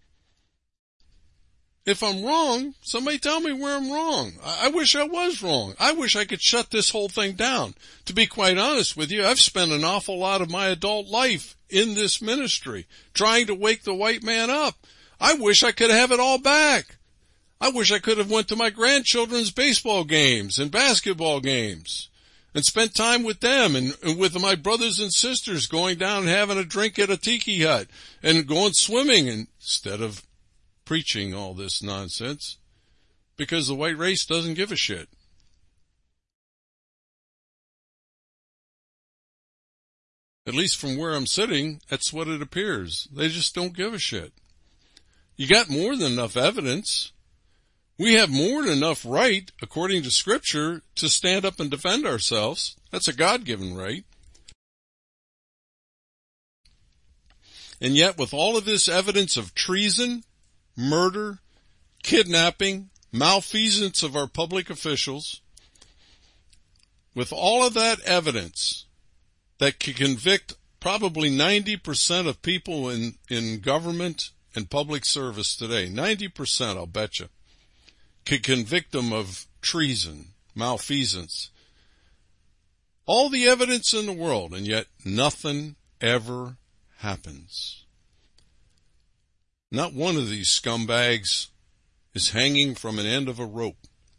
If I'm wrong, somebody tell me where I'm wrong. I wish I was wrong. I wish I could shut this whole thing down. To be quite honest with you, I've spent an awful lot of my adult life in this ministry trying to wake the white man up. I wish I could have it all back. I wish I could have went to my grandchildren's baseball games and basketball games and spent time with them and with my brothers and sisters going down and having a drink at a tiki hut and going swimming instead of preaching all this nonsense because the white race doesn't give a shit. At least from where I'm sitting, that's what it appears. They just don't give a shit. You got more than enough evidence. We have more than enough right, according to Scripture, to stand up and defend ourselves. That's a God-given right. And yet, with all of this evidence of treason, murder, kidnapping, malfeasance of our public officials, with all of that evidence that can convict probably 90% of people in government and public service today, 90%, I'll bet you, could convict them of treason, malfeasance. All the evidence in the world, and yet nothing ever happens. Not one of these scumbags is hanging from an end of a rope.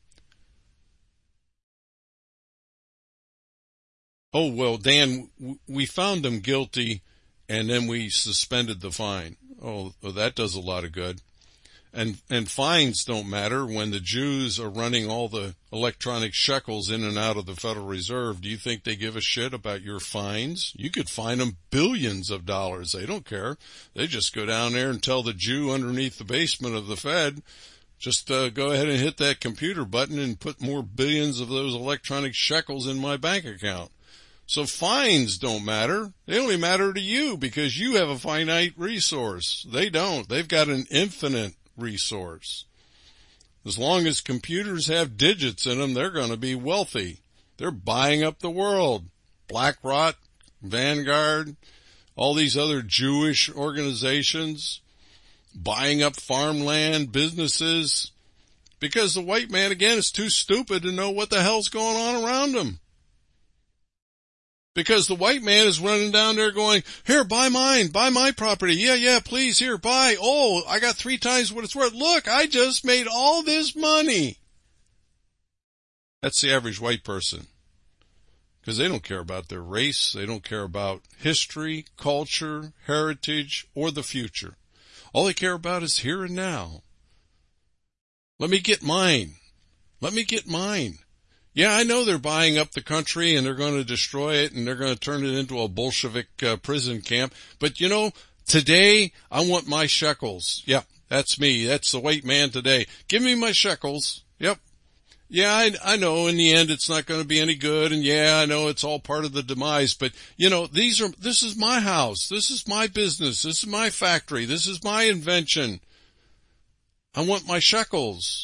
Oh, well, Dan, we found them guilty, and then we suspended the fine. Oh, well, that does a lot of good. And fines don't matter when the Jews are running all the electronic shekels in and out of the Federal Reserve. Do you think they give a shit about your fines? You could fine them billions of dollars. They don't care. They just go down there and tell the Jew underneath the basement of the Fed, just go ahead and hit that computer button and put more billions of those electronic shekels in my bank account. So fines don't matter. They only matter to you because you have a finite resource. They don't. They've got an infinite resource. As long as computers have digits in them, they're going to be wealthy. They're buying up the world. BlackRock, Vanguard, all these other Jewish organizations, buying up farmland, businesses, because the white man, again, is too stupid to know what the hell's going on around him. Because the white man is running down there going, here, buy mine, buy my property. Yeah, please, here, buy. Oh, I got 3 times what it's worth. Look, I just made all this money. That's the average white person. Because they don't care about their race. They don't care about history, culture, heritage, or the future. All they care about is here and now. Let me get mine. Let me get mine. Yeah, I know they're buying up the country and they're going to destroy it and they're going to turn it into a Bolshevik prison camp. But you know, today I want my shekels. Yep, that's me. That's the white man today. Give me my shekels. Yep. Yeah, I know in the end it's not going to be any good. And yeah, I know it's all part of the demise. But you know, this is my house. This is my business. This is my factory. This is my invention. I want my shekels.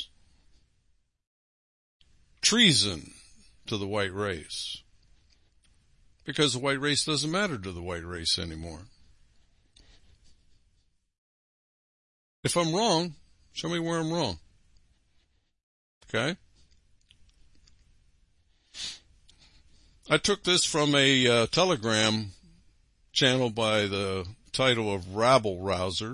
Treason to the white race. Because the white race doesn't matter to the white race anymore. If I'm wrong, show me where I'm wrong. Okay? I took this from a Telegram channel by the title of Rabble Rouser.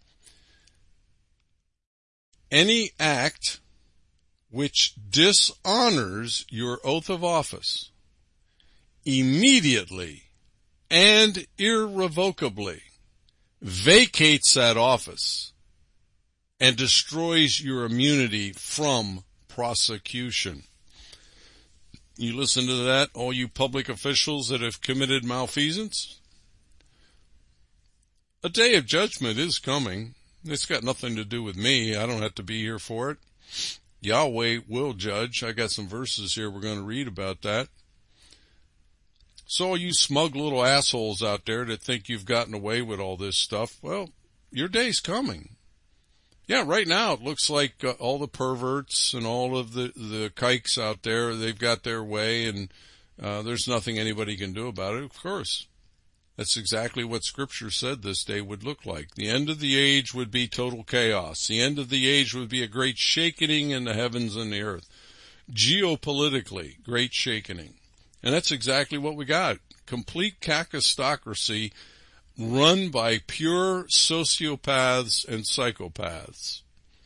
Any act which dishonors your oath of office immediately and irrevocably vacates that office and destroys your immunity from prosecution. You listen to that, all you public officials that have committed malfeasance? A day of judgment is coming. It's got nothing to do with me. I don't have to be here for it. Yahweh will judge. I got some verses here we're going to read about that. So all you smug little assholes out there that think you've gotten away with all this stuff, well, your day's coming. Yeah, right now it looks like all the perverts and all of the kikes out there, they've got their way, and there's nothing anybody can do about it. Of course. That's exactly what Scripture said this day would look like. The end of the age would be total chaos. The end of the age would be a great shakening in the heavens and the earth. Geopolitically, great shakening. And that's exactly what we got. Complete kakistocracy run by pure sociopaths and psychopaths.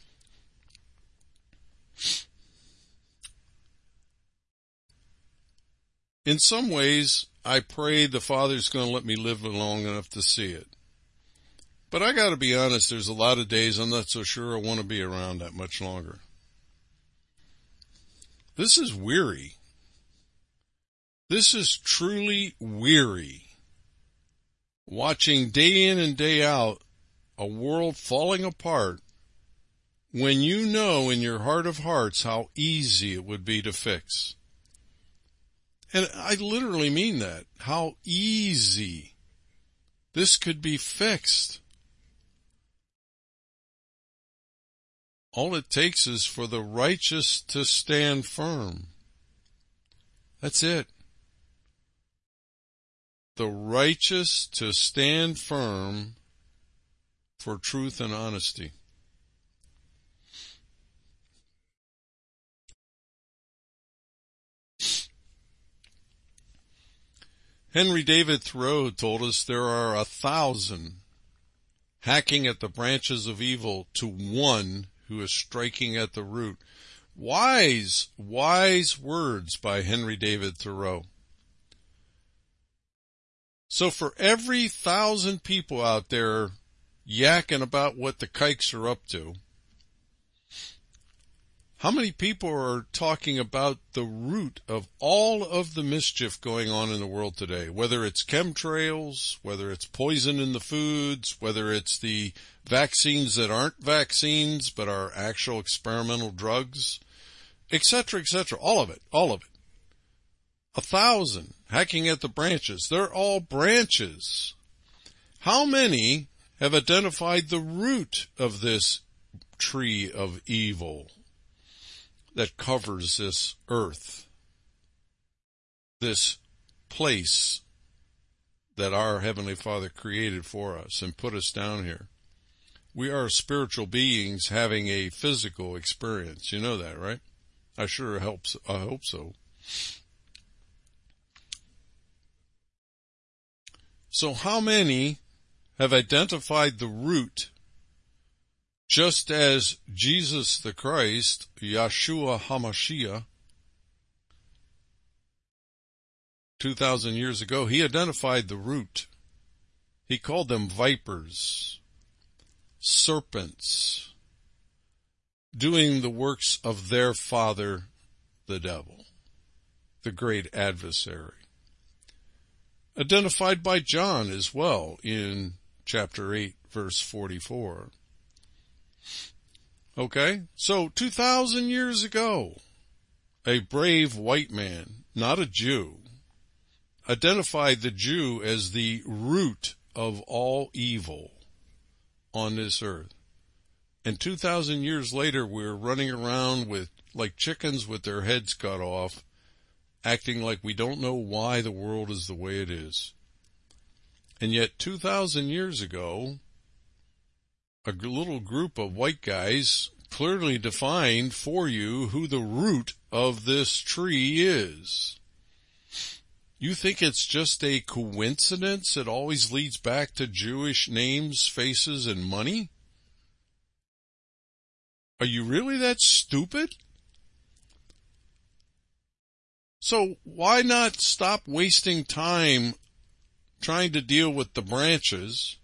In some ways, I pray the Father's going to let me live long enough to see it. But I got to be honest, there's a lot of days I'm not so sure I want to be around that much longer. This is weary. This is truly weary. Watching day in and day out a world falling apart when you know in your heart of hearts how easy it would be to fix. And I literally mean that. How easy this could be fixed. All it takes is for the righteous to stand firm. That's it. The righteous to stand firm for truth and honesty. Henry David Thoreau told us there are 1,000 hacking at the branches of evil to one who is striking at the root. Wise words by Henry David Thoreau. So for every 1,000 people out there yakking about what the kikes are up to, how many people are talking about the root of all of the mischief going on in the world today? Whether it's chemtrails, whether it's poison in the foods, whether it's the vaccines that aren't vaccines but are actual experimental drugs, etc., etc., all of it. 1,000 hacking at the branches. They're all branches. How many have identified the root of this tree of evil that covers this earth, this place that our Heavenly Father created for us and put us down here? We are spiritual beings having a physical experience. You know that, right? I hope so. So how many have identified the root, just as Jesus the Christ, Yeshua HaMashiach, 2,000 years ago, he identified the root. He called them vipers, serpents, doing the works of their father, the devil, the great adversary. Identified by John as well in chapter 8, verse 44. Okay, so 2,000 years ago, a brave white man, not a Jew, identified the Jew as the root of all evil on this earth. And 2,000 years later, we're running around like chickens with their heads cut off, acting like we don't know why the world is the way it is. And yet 2,000 years ago, a little group of white guys clearly defined for you who the root of this tree is. You think it's just a coincidence it always leads back to Jewish names, faces, and money? Are you really that stupid? So why not stop wasting time trying to deal with the branches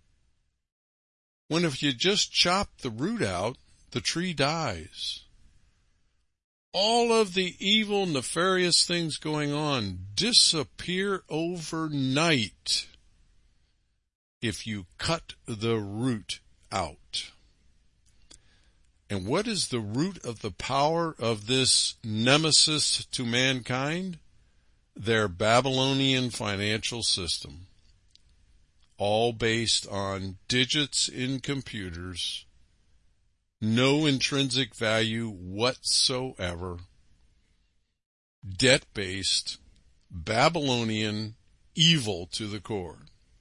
when if you just chop the root out, the tree dies? All of the evil, nefarious things going on disappear overnight if you cut the root out. And what is the root of the power of this nemesis to mankind? Their Babylonian financial system, all based on digits in computers, no intrinsic value whatsoever, debt-based, Babylonian, evil to the core.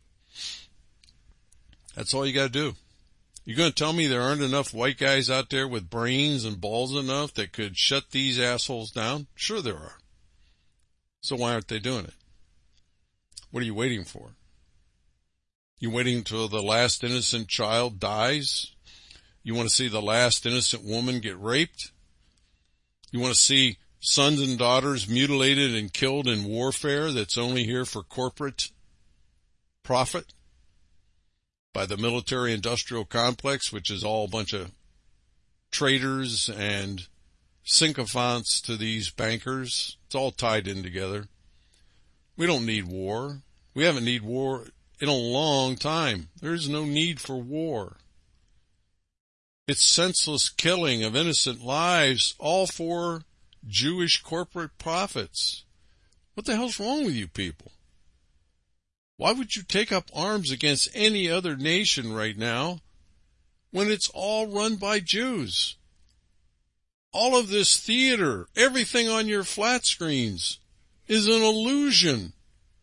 That's all you got to do. You're going to tell me there aren't enough white guys out there with brains and balls enough that could shut these assholes down? Sure there are. So why aren't they doing it? What are you waiting for? You waiting until the last innocent child dies? You want to see the last innocent woman get raped? You want to see sons and daughters mutilated and killed in warfare that's only here for corporate profit by the military-industrial complex, which is all a bunch of traitors and sycophants to these bankers? It's all tied in together. We don't need war. We haven't needed war in a long time. There's no need for war. It's senseless killing of innocent lives, all for Jewish corporate profits. What the hell's wrong with you people? Why would you take up arms against any other nation right now when it's all run by Jews? All of this theater, everything on your flat screens is an illusion.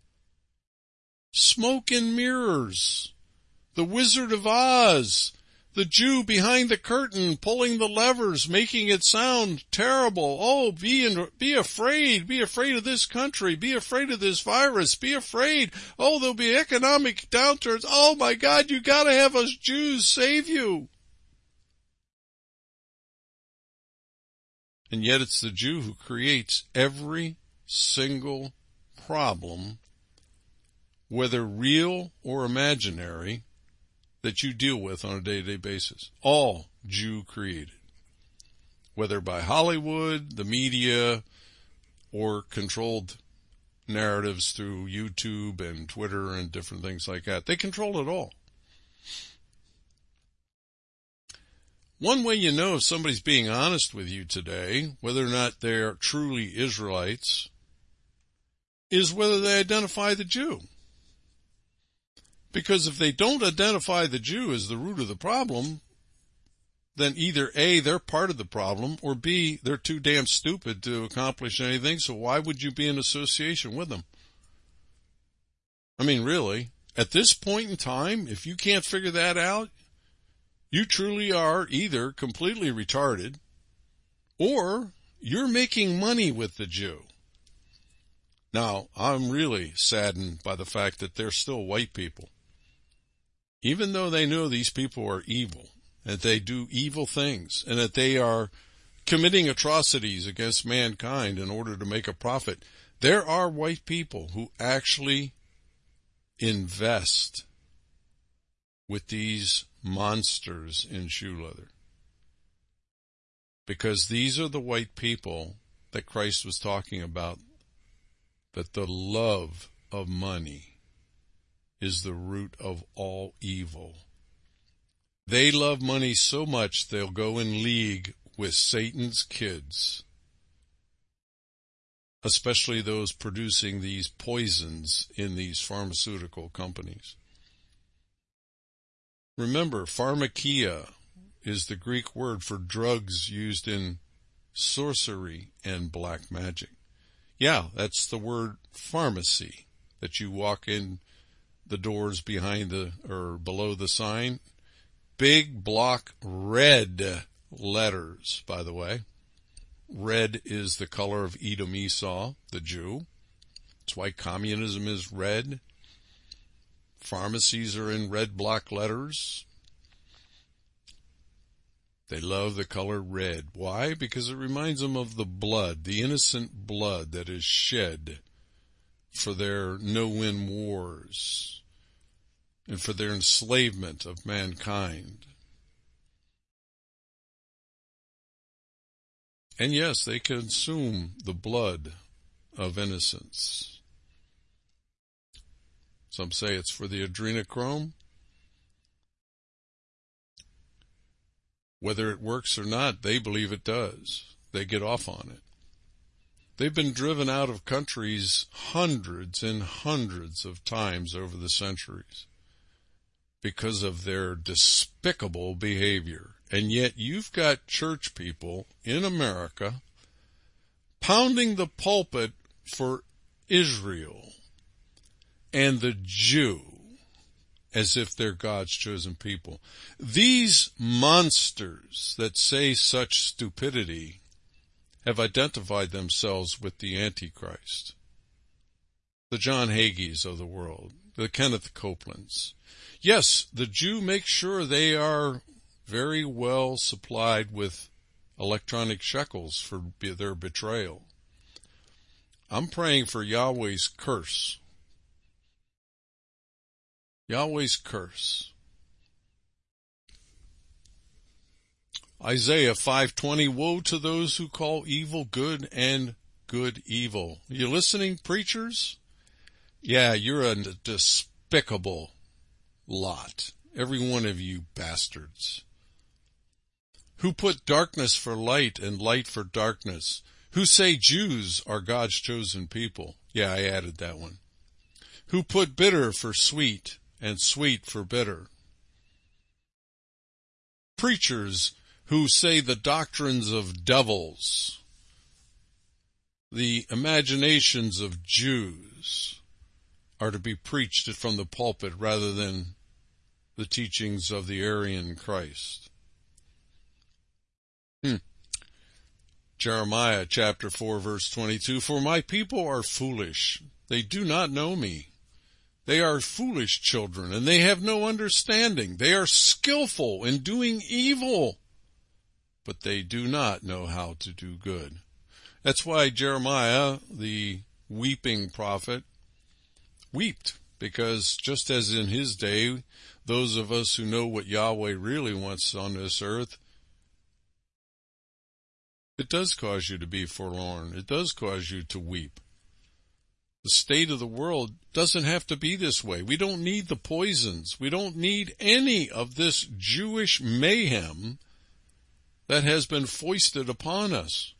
Smoke and mirrors. The Wizard of Oz. The Jew behind the curtain, pulling the levers, making it sound terrible. Oh, be afraid. Be afraid of this country. Be afraid of this virus. Be afraid. Oh, there'll be economic downturns. Oh, my God, you got to have us Jews save you. And yet it's the Jew who creates every single problem, whether real or imaginary, that you deal with on a day-to-day basis. All Jew created. Whether by Hollywood, the media, or controlled narratives through YouTube and Twitter and different things like that. They control it all. One way you know if somebody's being honest with you today, whether or not they're truly Israelites, is whether they identify the Jew. Because if they don't identify the Jew as the root of the problem, then either A, they're part of the problem, or B, they're too damn stupid to accomplish anything, so why would you be in association with them? I mean, really, at this point in time, if you can't figure that out, you truly are either completely retarded, or you're making money with the Jew. Now, I'm really saddened by the fact that they're still white people. Even though they know these people are evil, that they do evil things, and that they are committing atrocities against mankind in order to make a profit, there are white people who actually invest with these monsters in shoe leather. Because these are the white people that Christ was talking about, that the love of money is the root of all evil. They love money so much they'll go in league with Satan's kids, especially those producing these poisons in these pharmaceutical companies. Remember, pharmakia is the Greek word for drugs used in sorcery and black magic. Yeah, that's the word pharmacy that you walk in the doors behind or below the sign. Big block red letters, by the way. Red is the color of Edom Esau, the Jew. That's why communism is red. Pharmacies are in red block letters. They love the color red. Why? Because it reminds them of the blood, the innocent blood that is shed for their no-win wars and for their enslavement of mankind. And yes, they consume the blood of innocents. Some say it's for the adrenochrome. Whether it works or not, they believe it does. They get off on it. They've been driven out of countries hundreds and hundreds of times over the centuries because of their despicable behavior. And yet you've got church people in America pounding the pulpit for Israel and the Jew as if they're God's chosen people. These monsters that say such stupidity have identified themselves with the Antichrist, the John Hagees of the world, the Kenneth Copelands. Yes, the Jew makes sure they are very well supplied with electronic shekels for their betrayal. I'm praying for Yahweh's curse. Yahweh's curse. Isaiah 5:20, woe to those who call evil good and good evil. You listening, preachers? Yeah, you're a despicable lot. Every one of you bastards. Who put darkness for light and light for darkness. Who say Jews are God's chosen people. Yeah, I added that one. Who put bitter for sweet and sweet for bitter. Preachers who say the doctrines of devils, the imaginations of Jews, are to be preached from the pulpit rather than the teachings of the Aryan Christ. Jeremiah chapter 4 verse 22, for my people are foolish. They do not know me. They are foolish children, and they have no understanding. They are skillful in doing evil, but they do not know how to do good. That's why Jeremiah, the weeping prophet, wept, because just as in his day, those of us who know what Yahweh really wants on this earth, it does cause you to be forlorn. It does cause you to weep. The state of the world doesn't have to be this way. We don't need the poisons. We don't need any of this Jewish mayhem that has been foisted upon us.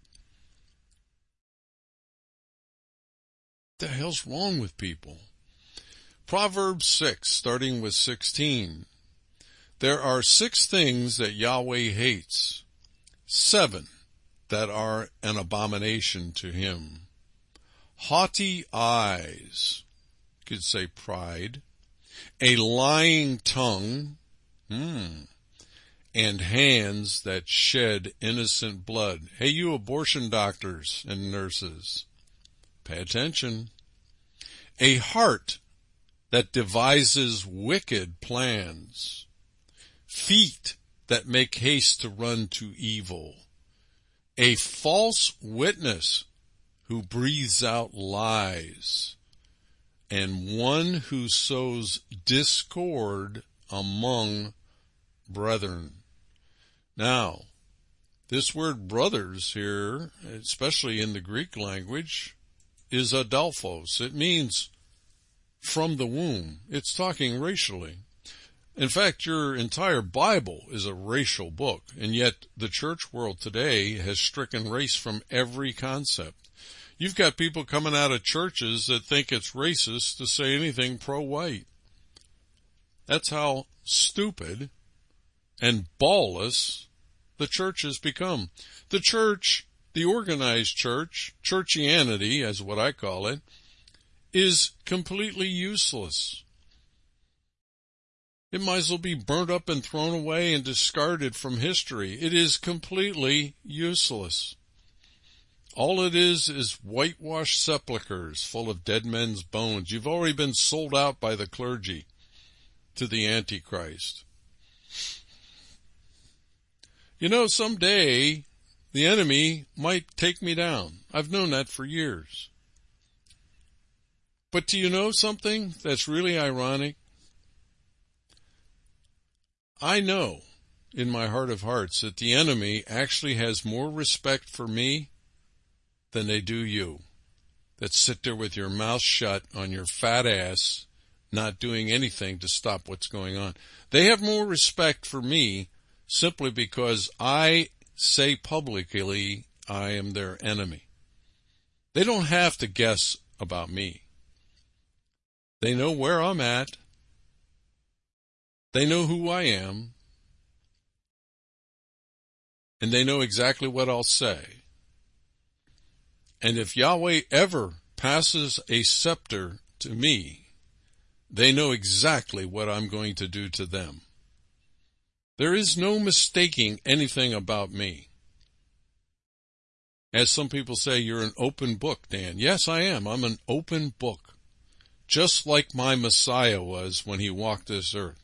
What the hell's wrong with people? Proverbs 6, starting with 16. There are 6 things that Yahweh hates, 7 that are an abomination to him. Haughty eyes, you could say pride, a lying tongue, and hands that shed innocent blood. Hey, you abortion doctors and nurses, pay attention. A heart that devises wicked plans, feet that make haste to run to evil, a false witness who breathes out lies, and one who sows discord among brethren. Now, this word brothers here, especially in the Greek language, is adelphos. It means from the womb. It's talking racially. In fact, your entire Bible is a racial book, and yet the church world today has stricken race from every concept. You've got people coming out of churches that think it's racist to say anything pro-white. That's how stupid and ballless the church has become. The church, the organized church, churchianity, as what I call it, is completely useless. It might as well be burnt up and thrown away and discarded from history. It is completely useless. All it is whitewashed sepulchres full of dead men's bones. You've already been sold out by the clergy to the Antichrist. You know, someday the enemy might take me down. I've known that for years. But do you know something that's really ironic? I know in my heart of hearts that the enemy actually has more respect for me than they do you, that sit there with your mouth shut on your fat ass, not doing anything to stop what's going on. They have more respect for me simply because I say publicly I am their enemy. They don't have to guess about me. They know where I'm at. They know who I am. And they know exactly what I'll say. And if Yahweh ever passes a scepter to me, they know exactly what I'm going to do to them. There is no mistaking anything about me. As some people say, you're an open book, Dan. Yes, I am. I'm an open book. Just like my Messiah was when he walked this earth.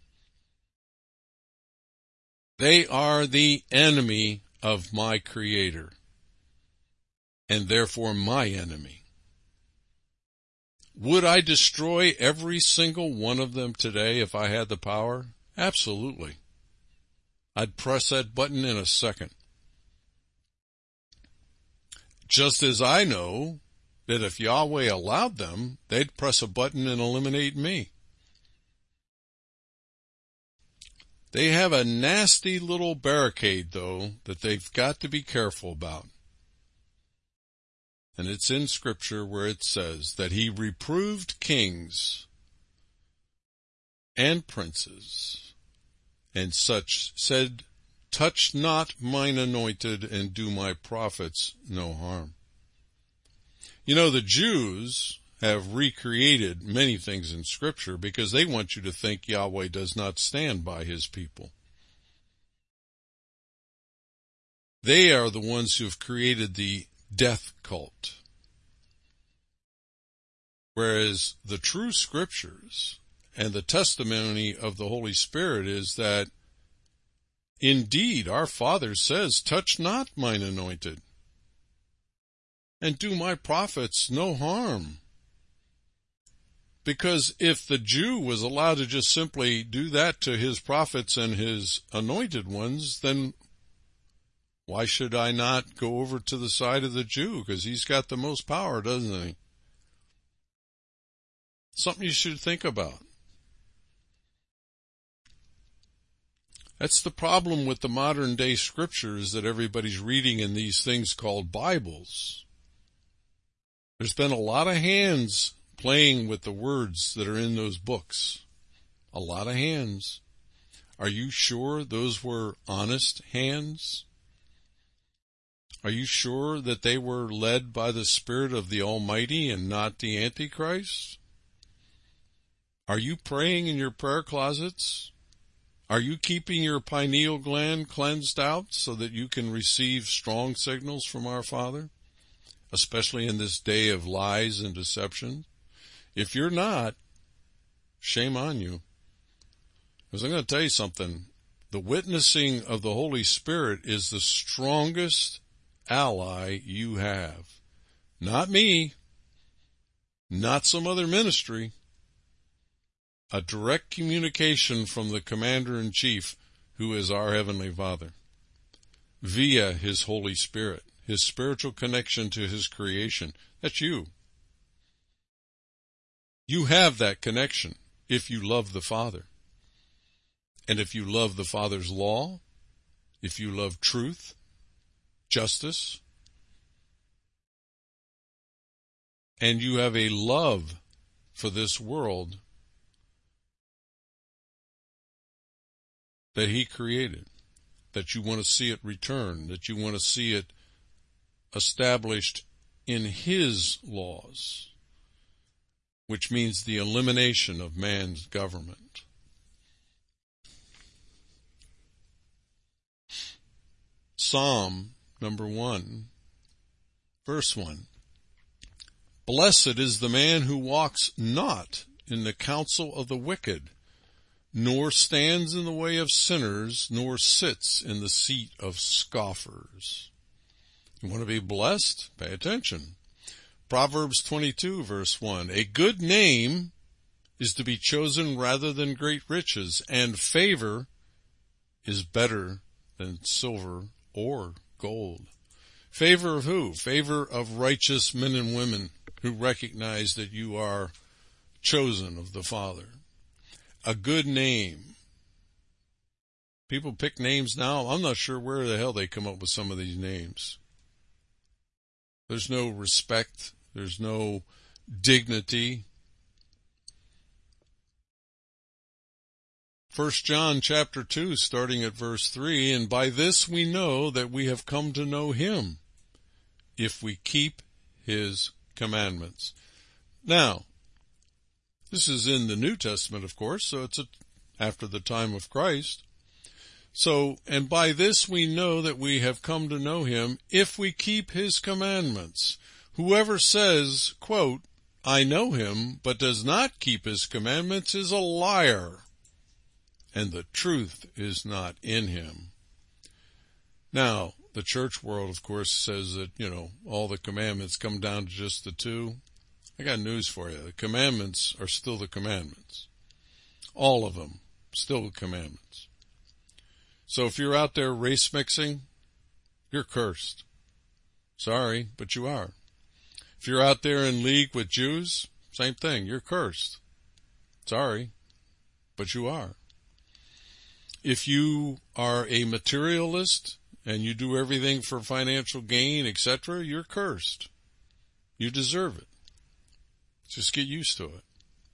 They are the enemy of my Creator, and therefore my enemy. Would I destroy every single one of them today if I had the power? Absolutely. I'd press that button in a second. Just as I know that if Yahweh allowed them, they'd press a button and eliminate me. They have a nasty little barricade, though, that they've got to be careful about. And it's in Scripture where it says that he reproved kings and princes and such, said, touch not mine anointed and do my prophets no harm. You know, the Jews have recreated many things in Scripture because they want you to think Yahweh does not stand by his people. They are the ones who have created the death cult. Whereas the true Scriptures and the testimony of the Holy Spirit is that indeed our Father says, touch not mine anointed and do my prophets no harm. Because if the Jew was allowed to just simply do that to his prophets and his anointed ones, then why should I not go over to the side of the Jew? Because he's got the most power, doesn't he? Something you should think about. That's the problem with the modern day scriptures that everybody's reading in these things called Bibles. There's been a lot of hands playing with the words that are in those books. A lot of hands. Are you sure those were honest hands? Are you sure that they were led by the Spirit of the Almighty and not the Antichrist? Are you praying in your prayer closets? Are you keeping your pineal gland cleansed out so that you can receive strong signals from our Father, especially in this day of lies and deception? If you're not, shame on you. Because I'm going to tell you something. The witnessing of the Holy Spirit is the strongest ally you have. Not me. Not some other ministry. A direct communication from the Commander-in-Chief, who is our Heavenly Father, via His Holy Spirit, His spiritual connection to His creation. That's you. You have that connection if you love the Father. And if you love the Father's law, if you love truth, justice, and you have a love for this world that He created, that you want to see it return, that you want to see it established in His laws, which means the elimination of man's government. Psalm number 1 Verse 1. Blessed is the man who walks not in the counsel of the wicked, nor stands in the way of sinners, nor sits in the seat of scoffers. You want to be blessed? Pay attention. Proverbs 22, verse 1. A good name is to be chosen rather than great riches, and favor is better than silver or gold. Favor of who? Favor of righteous men and women who recognize that you are chosen of the Father. A good name. People pick names now. I'm not sure where the hell they come up with some of these names. There's no respect. There's no dignity. 1 John chapter 2, starting at verse 3, and by this we know that we have come to know him, if we keep his commandments. Now, this is in the New Testament, of course, so it's after the time of Christ. So, and by this we know that we have come to know him, if we keep his commandments. Whoever says, quote, I know him, but does not keep his commandments is a liar, and the truth is not in him. Now, the church world, of course, says that, all the commandments come down to just the two. I got news for you. The commandments are still the commandments. All of them, still the commandments. So if you're out there race mixing, you're cursed. Sorry, but you are. If you're out there in league with Jews, same thing, you're cursed. Sorry, but you are. If you are a materialist and you do everything for financial gain, etc., you're cursed. You deserve it. Just get used to it.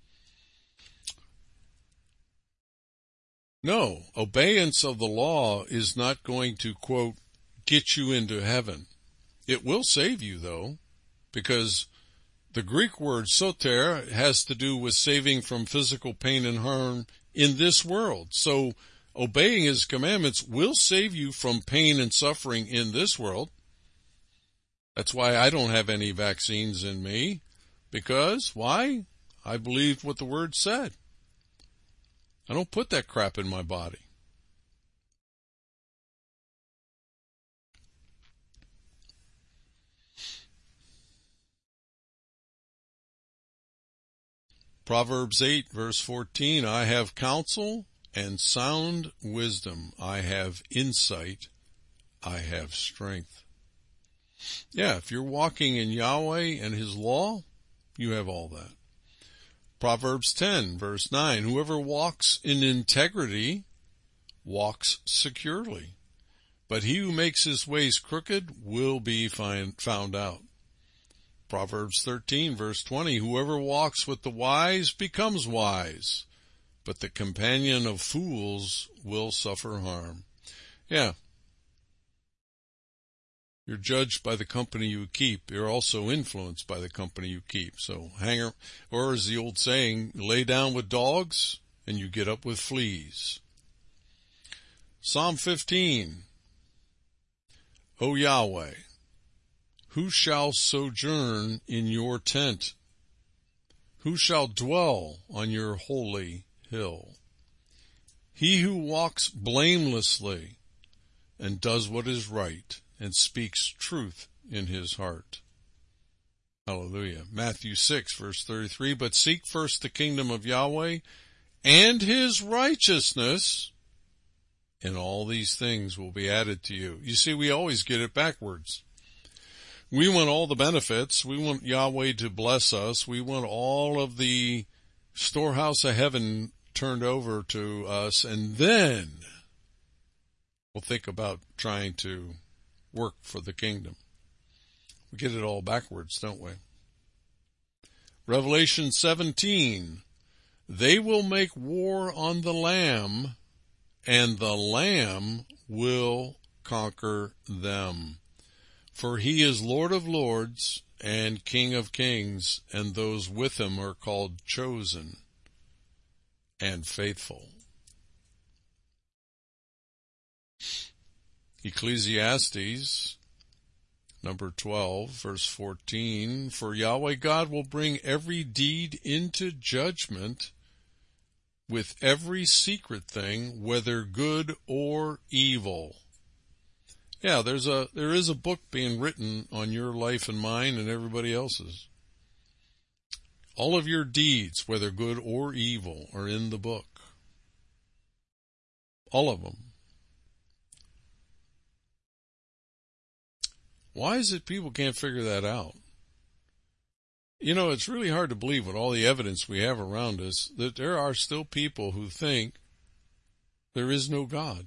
No, obeyance of the law is not going to, quote, get you into heaven. It will save you, though, because the Greek word soter has to do with saving from physical pain and harm in this world. So obeying his commandments will save you from pain and suffering in this world. That's why I don't have any vaccines in me. Because, why? I believe what the word said. I don't put that crap in my body. Proverbs 8, verse 14, I have counsel and sound wisdom. I have insight. I have strength. Yeah, if you're walking in Yahweh and his law, you have all that. Proverbs 10, verse 9, whoever walks in integrity walks securely, but he who makes his ways crooked will be found out. Proverbs 13, verse 20, whoever walks with the wise becomes wise, but the companion of fools will suffer harm. Yeah. You're judged by the company you keep. You're also influenced by the company you keep. So or as the old saying, lay down with dogs and you get up with fleas. Psalm 15. O Yahweh, who shall sojourn in your tent? Who shall dwell on your holy hill? He who walks blamelessly and does what is right, and speaks truth in his heart. Hallelujah. Matthew 6, verse 33, but seek first the kingdom of Yahweh and his righteousness, and all these things will be added to you. You see, we always get it backwards. We want all the benefits. We want Yahweh to bless us. We want all of the storehouse of heaven turned over to us, and then we'll think about trying to work for the kingdom. We get it all backwards, don't we? Revelation 17, they will make war on the Lamb, and the Lamb will conquer them. For he is Lord of lords and King of kings, and those with him are called chosen and faithful. Ecclesiastes number 12, verse 14, for Yahweh God will bring every deed into judgment with every secret thing, whether good or evil. Yeah, there is a book being written on your life and mine and everybody else's. All of your deeds, whether good or evil, are in the book. All of them. Why is it people can't figure that out? You know, it's really hard to believe with all the evidence we have around us that there are still people who think there is no God.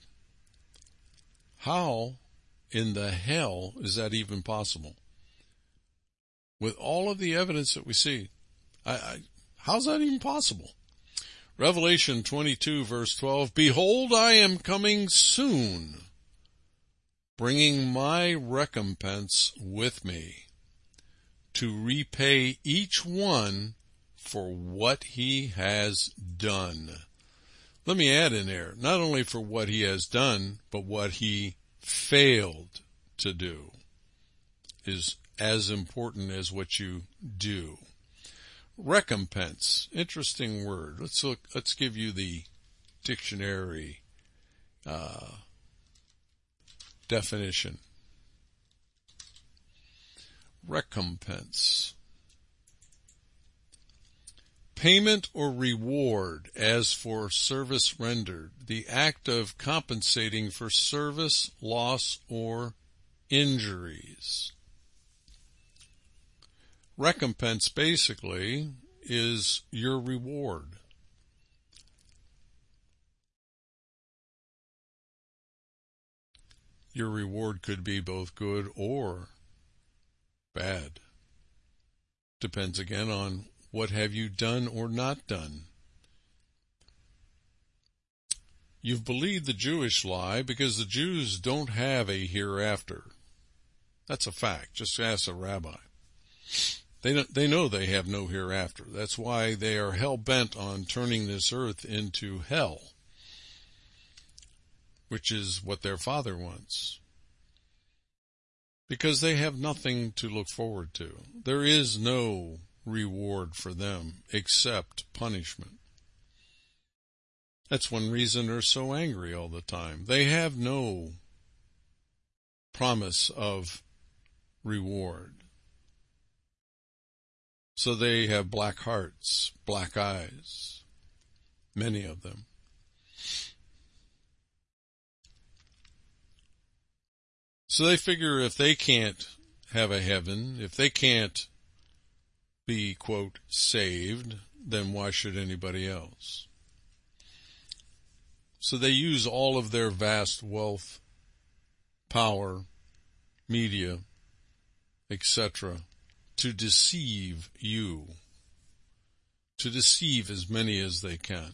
How in the hell is that even possible? With all of the evidence that we see, how's that even possible? Revelation 22, verse 12, behold, I am coming soon, bringing my recompense with me, to repay each one for what he has done. Let me add in there, not only for what he has done, but what he failed to do is as important as what you do. Recompense, interesting word. Let's give you the dictionary definition. Recompense. Payment or reward as for service rendered, the act of compensating for service, loss, or injuries. Recompense basically is your reward. Your reward could be both good or bad. Depends again on what have you done or not done. You've believed the Jewish lie because the Jews don't have a hereafter. That's a fact. Just ask a rabbi. They know they have no hereafter. That's why they are hell-bent on turning this earth into hell, which is what their Father wants. Because they have nothing to look forward to. There is no reward for them except punishment. That's one reason they're so angry all the time. They have no promise of reward. So they have black hearts, black eyes, many of them. So they figure if they can't have a heaven, if they can't be, quote, saved, then why should anybody else? So they use all of their vast wealth, power, media, etc., to deceive you, to deceive as many as they can.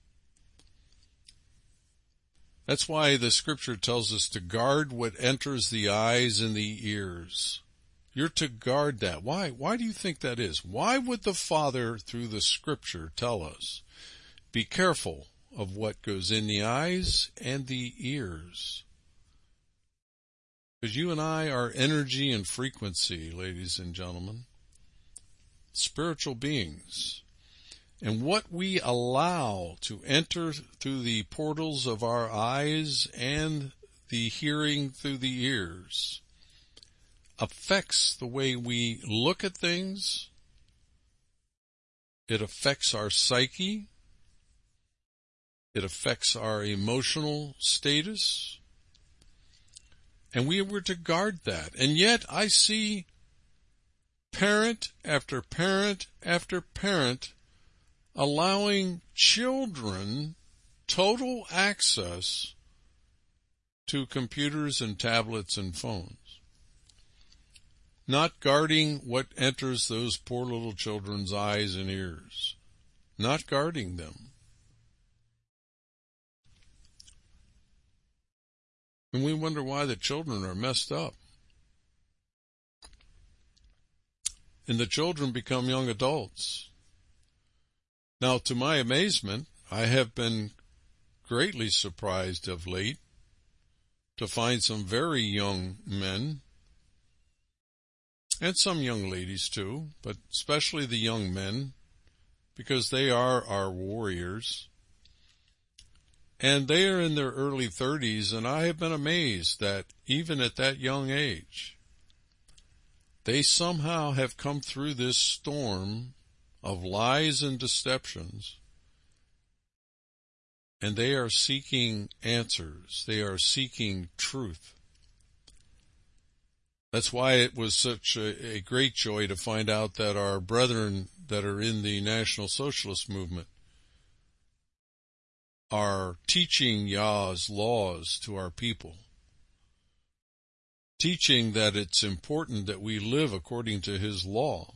That's why the scripture tells us to guard what enters the eyes and the ears. You're to guard that. Why? Why do you think that is? Why would the Father, through the scripture, tell us, be careful of what goes in the eyes and the ears? Because you and I are energy and frequency, ladies and gentlemen. Spiritual beings. And what we allow to enter through the portals of our eyes and the hearing through the ears affects the way we look at things. It affects our psyche. It affects our emotional status. And we were to guard that. And yet I see parent after parent after parent allowing children total access to computers and tablets and phones. Not guarding what enters those poor little children's eyes and ears. Not guarding them. And we wonder why the children are messed up. And the children become young adults. Now, to my amazement, I have been greatly surprised of late to find some very young men and some young ladies too, but especially the young men, because they are our warriors. And they are in their early 30s, and I have been amazed that even at that young age, they somehow have come through this storm of lies and deceptions, and they are seeking answers. They are seeking truth. That's why it was such a great joy to find out that our brethren that are in the National Socialist movement are teaching Yah's laws to our people, teaching that it's important that we live according to his law.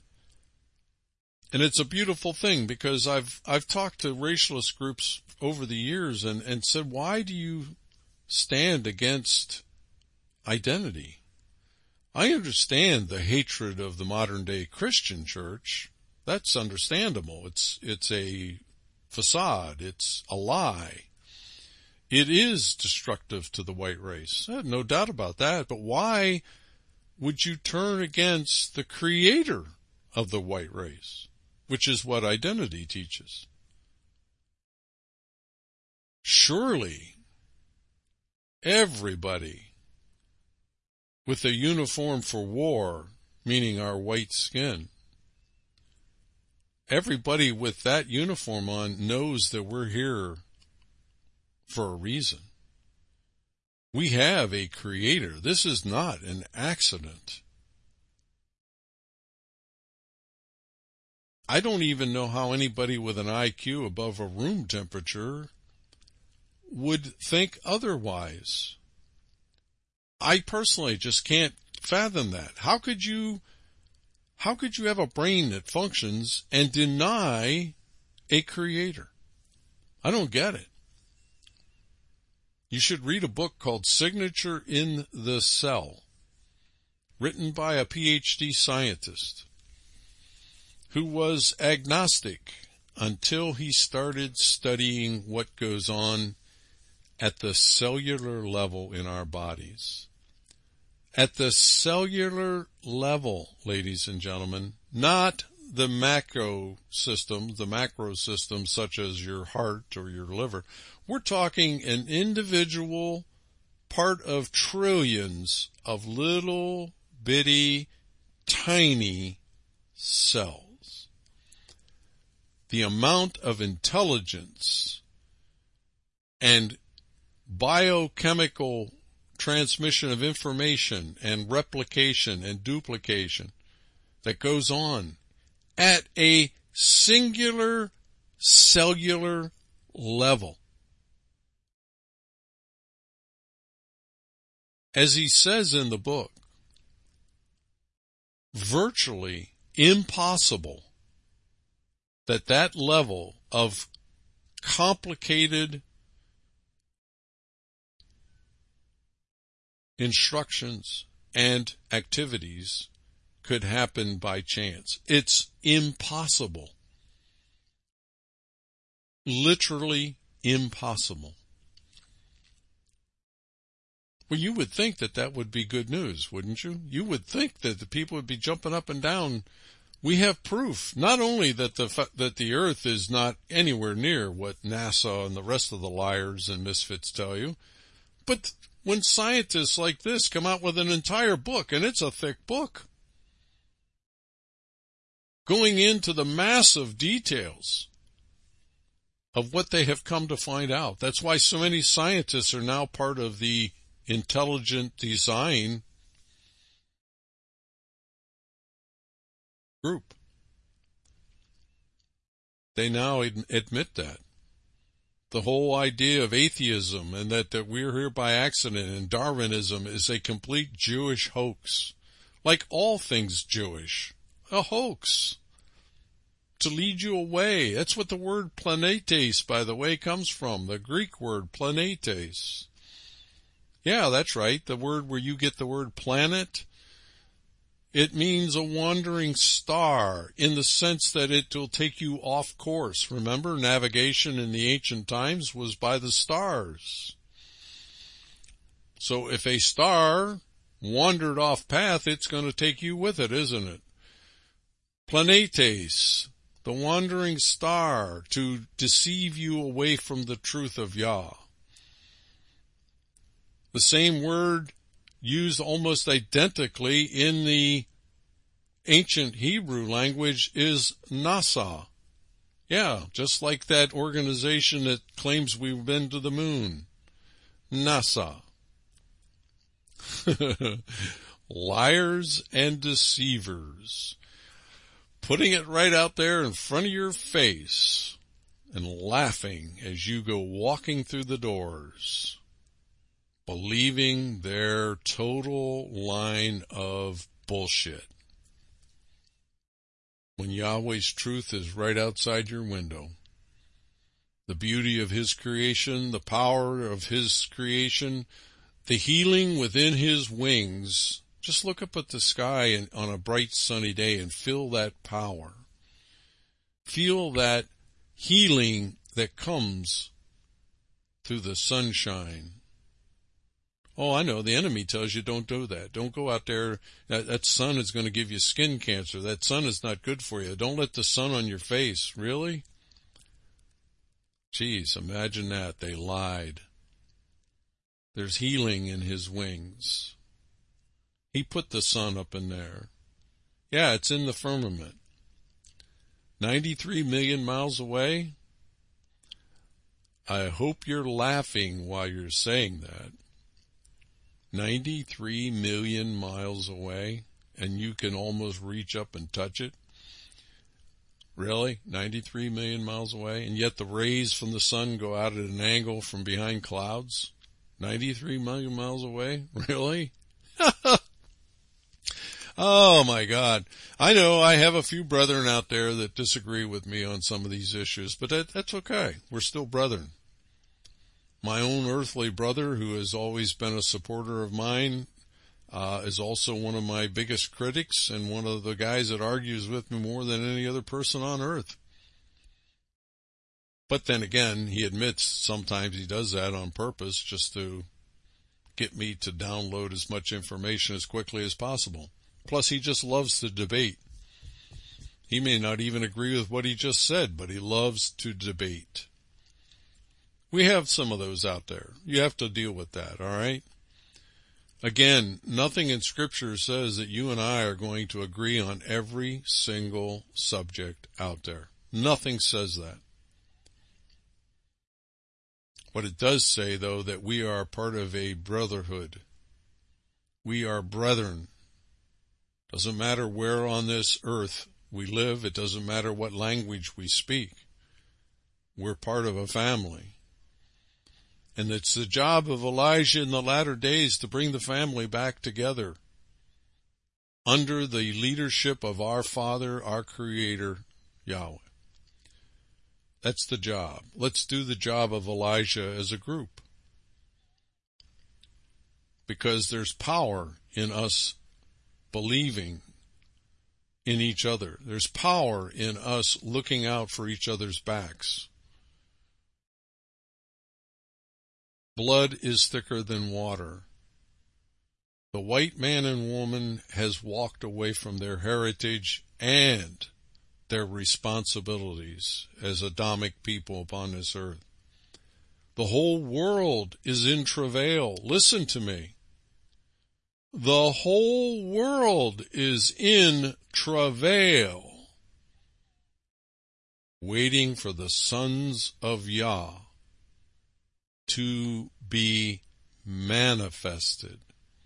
And it's a beautiful thing, because I've talked to racialist groups over the years and said, why do you stand against identity? I understand the hatred of the modern day Christian church. That's understandable. It's a facade. It's a lie. It is destructive to the white race. I have no doubt about that. But why would you turn against the creator of the white race, which is what identity teaches? Surely everybody with a uniform for war, meaning our white skin, everybody with that uniform on knows that we're here for a reason. We have a creator. This is not an accident. I don't even know how anybody with an IQ above a room temperature would think otherwise. I personally just can't fathom that. How could you have a brain that functions and deny a creator? I don't get it. You should read a book called Signature in the Cell, written by a PhD scientist who was agnostic until he started studying what goes on at the cellular level in our bodies. At the cellular level, ladies and gentlemen, not the macro systems such as your heart or your liver. We're talking an individual part of trillions of little bitty tiny cells. The amount of intelligence and biochemical transmission of information and replication and duplication that goes on at a singular cellular level. As he says in the book, virtually impossible that level of complicated instructions and activities could happen by chance. It's impossible. Literally impossible. Well, you would think that would be good news, wouldn't you? You would think that the people would be jumping up and down. We have proof, not only that the Earth is not anywhere near what NASA and the rest of the liars and misfits tell you, but when scientists like this come out with an entire book, and it's a thick book, going into the massive details of what they have come to find out. That's why so many scientists are now part of the intelligent design group. They now admit that. The whole idea of atheism and that we're here by accident and Darwinism is a complete Jewish hoax. Like all things Jewish. A hoax. To lead you away. That's what the word planetes, by the way, comes from. The Greek word planetes. Yeah, that's right. The word where you get the word planet. It means a wandering star in the sense that it will take you off course. Remember, navigation in the ancient times was by the stars. So if a star wandered off path, it's going to take you with it, isn't it? Planetes, the wandering star, to deceive you away from the truth of Yah. The same word used almost identically in the ancient Hebrew language is NASA. Yeah, just like that organization that claims we've been to the moon. NASA. Liars and deceivers. Putting it right out there in front of your face and laughing as you go walking through the doors, believing their total line of bullshit. When Yahweh's truth is right outside your window, the beauty of His creation, the power of His creation, the healing within His wings. Just look up at the sky on a bright sunny day and feel that power. Feel that healing that comes through the sunshine. Oh, I know, the enemy tells you don't do that. Don't go out there. That sun is going to give you skin cancer. That sun is not good for you. Don't let the sun on your face. Really? Geez, imagine that. They lied. There's healing in His wings. He put the sun up in there. Yeah, it's in the firmament. 93 million miles away? I hope you're laughing while you're saying that. 93 million miles away, and you can almost reach up and touch it? Really? 93 million miles away? And yet the rays from the sun go out at an angle from behind clouds? 93 million miles away? Really? Oh, my God. I know I have a few brethren out there that disagree with me on some of these issues, but that's okay. We're still brethren. My own earthly brother, who has always been a supporter of mine, is also one of my biggest critics and one of the guys that argues with me more than any other person on earth. But then again, he admits sometimes he does that on purpose just to get me to download as much information as quickly as possible. Plus, he just loves to debate. He may not even agree with what he just said, but he loves to debate. We have some of those out there. You have to deal with that, all right? Again, nothing in Scripture says that you and I are going to agree on every single subject out there. Nothing says that. What it does say, though, that we are part of a brotherhood. We are brethren. Doesn't matter where on this earth we live. It doesn't matter what language we speak. We're part of a family. And it's the job of Elijah in the latter days to bring the family back together under the leadership of our Father, our Creator, Yahweh. That's the job. Let's do the job of Elijah as a group. Because there's power in us believing in each other. There's power in us looking out for each other's backs. Blood is thicker than water. The white man and woman has walked away from their heritage and their responsibilities as Adamic people upon this earth. The whole world is in travail. Listen to me. The whole world is in travail, waiting for the sons of Yah to be manifested.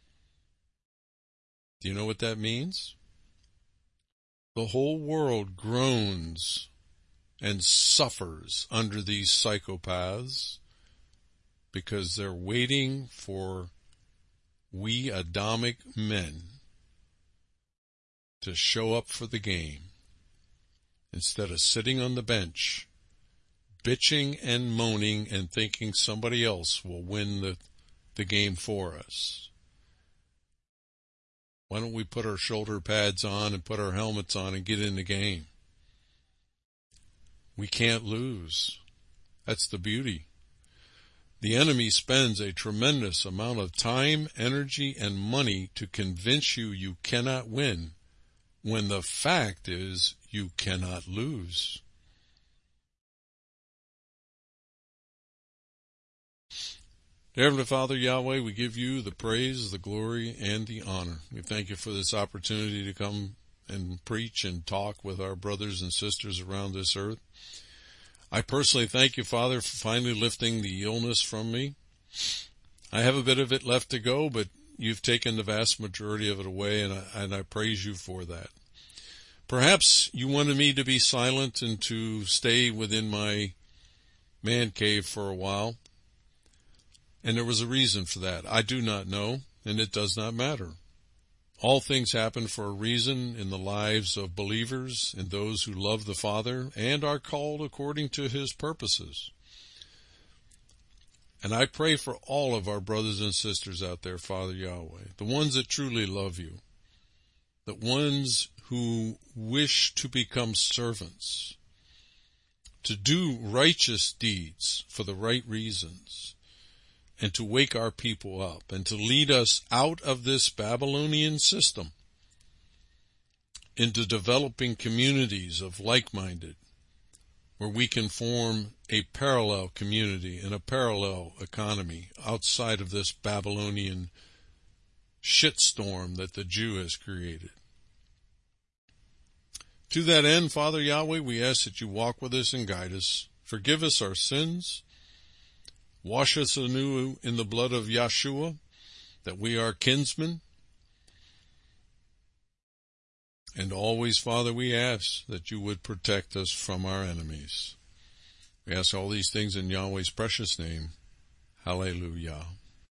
Do you know what that means? The whole world groans and suffers under these psychopaths because they're waiting for we Adamic men to show up for the game instead of sitting on the bench bitching and moaning and thinking somebody else will win the game for us. Why don't we put our shoulder pads on and put our helmets on and get in the game? We can't lose. That's the beauty. The enemy spends a tremendous amount of time, energy, and money to convince you you cannot win, when the fact is you cannot lose. Dear Heavenly Father, Yahweh, we give you the praise, the glory, and the honor. We thank you for this opportunity to come and preach and talk with our brothers and sisters around this earth. I personally thank you, Father, for finally lifting the illness from me. I have a bit of it left to go, but you've taken the vast majority of it away, and I praise you for that. Perhaps you wanted me to be silent and to stay within my man cave for a while. And there was a reason for that. I do not know, and it does not matter. All things happen for a reason in the lives of believers and those who love the Father and are called according to His purposes. And I pray for all of our brothers and sisters out there, Father Yahweh, the ones that truly love you, the ones who wish to become servants, to do righteous deeds for the right reasons, and to wake our people up, and to lead us out of this Babylonian system into developing communities of like-minded, where we can form a parallel community and a parallel economy outside of this Babylonian shitstorm that the Jew has created. To that end, Father Yahweh, we ask that you walk with us and guide us. Forgive us our sins. Wash us anew in the blood of Yeshua, that we are kinsmen. And always, Father, we ask that you would protect us from our enemies. We ask all these things in Yahweh's precious name. Hallelujah.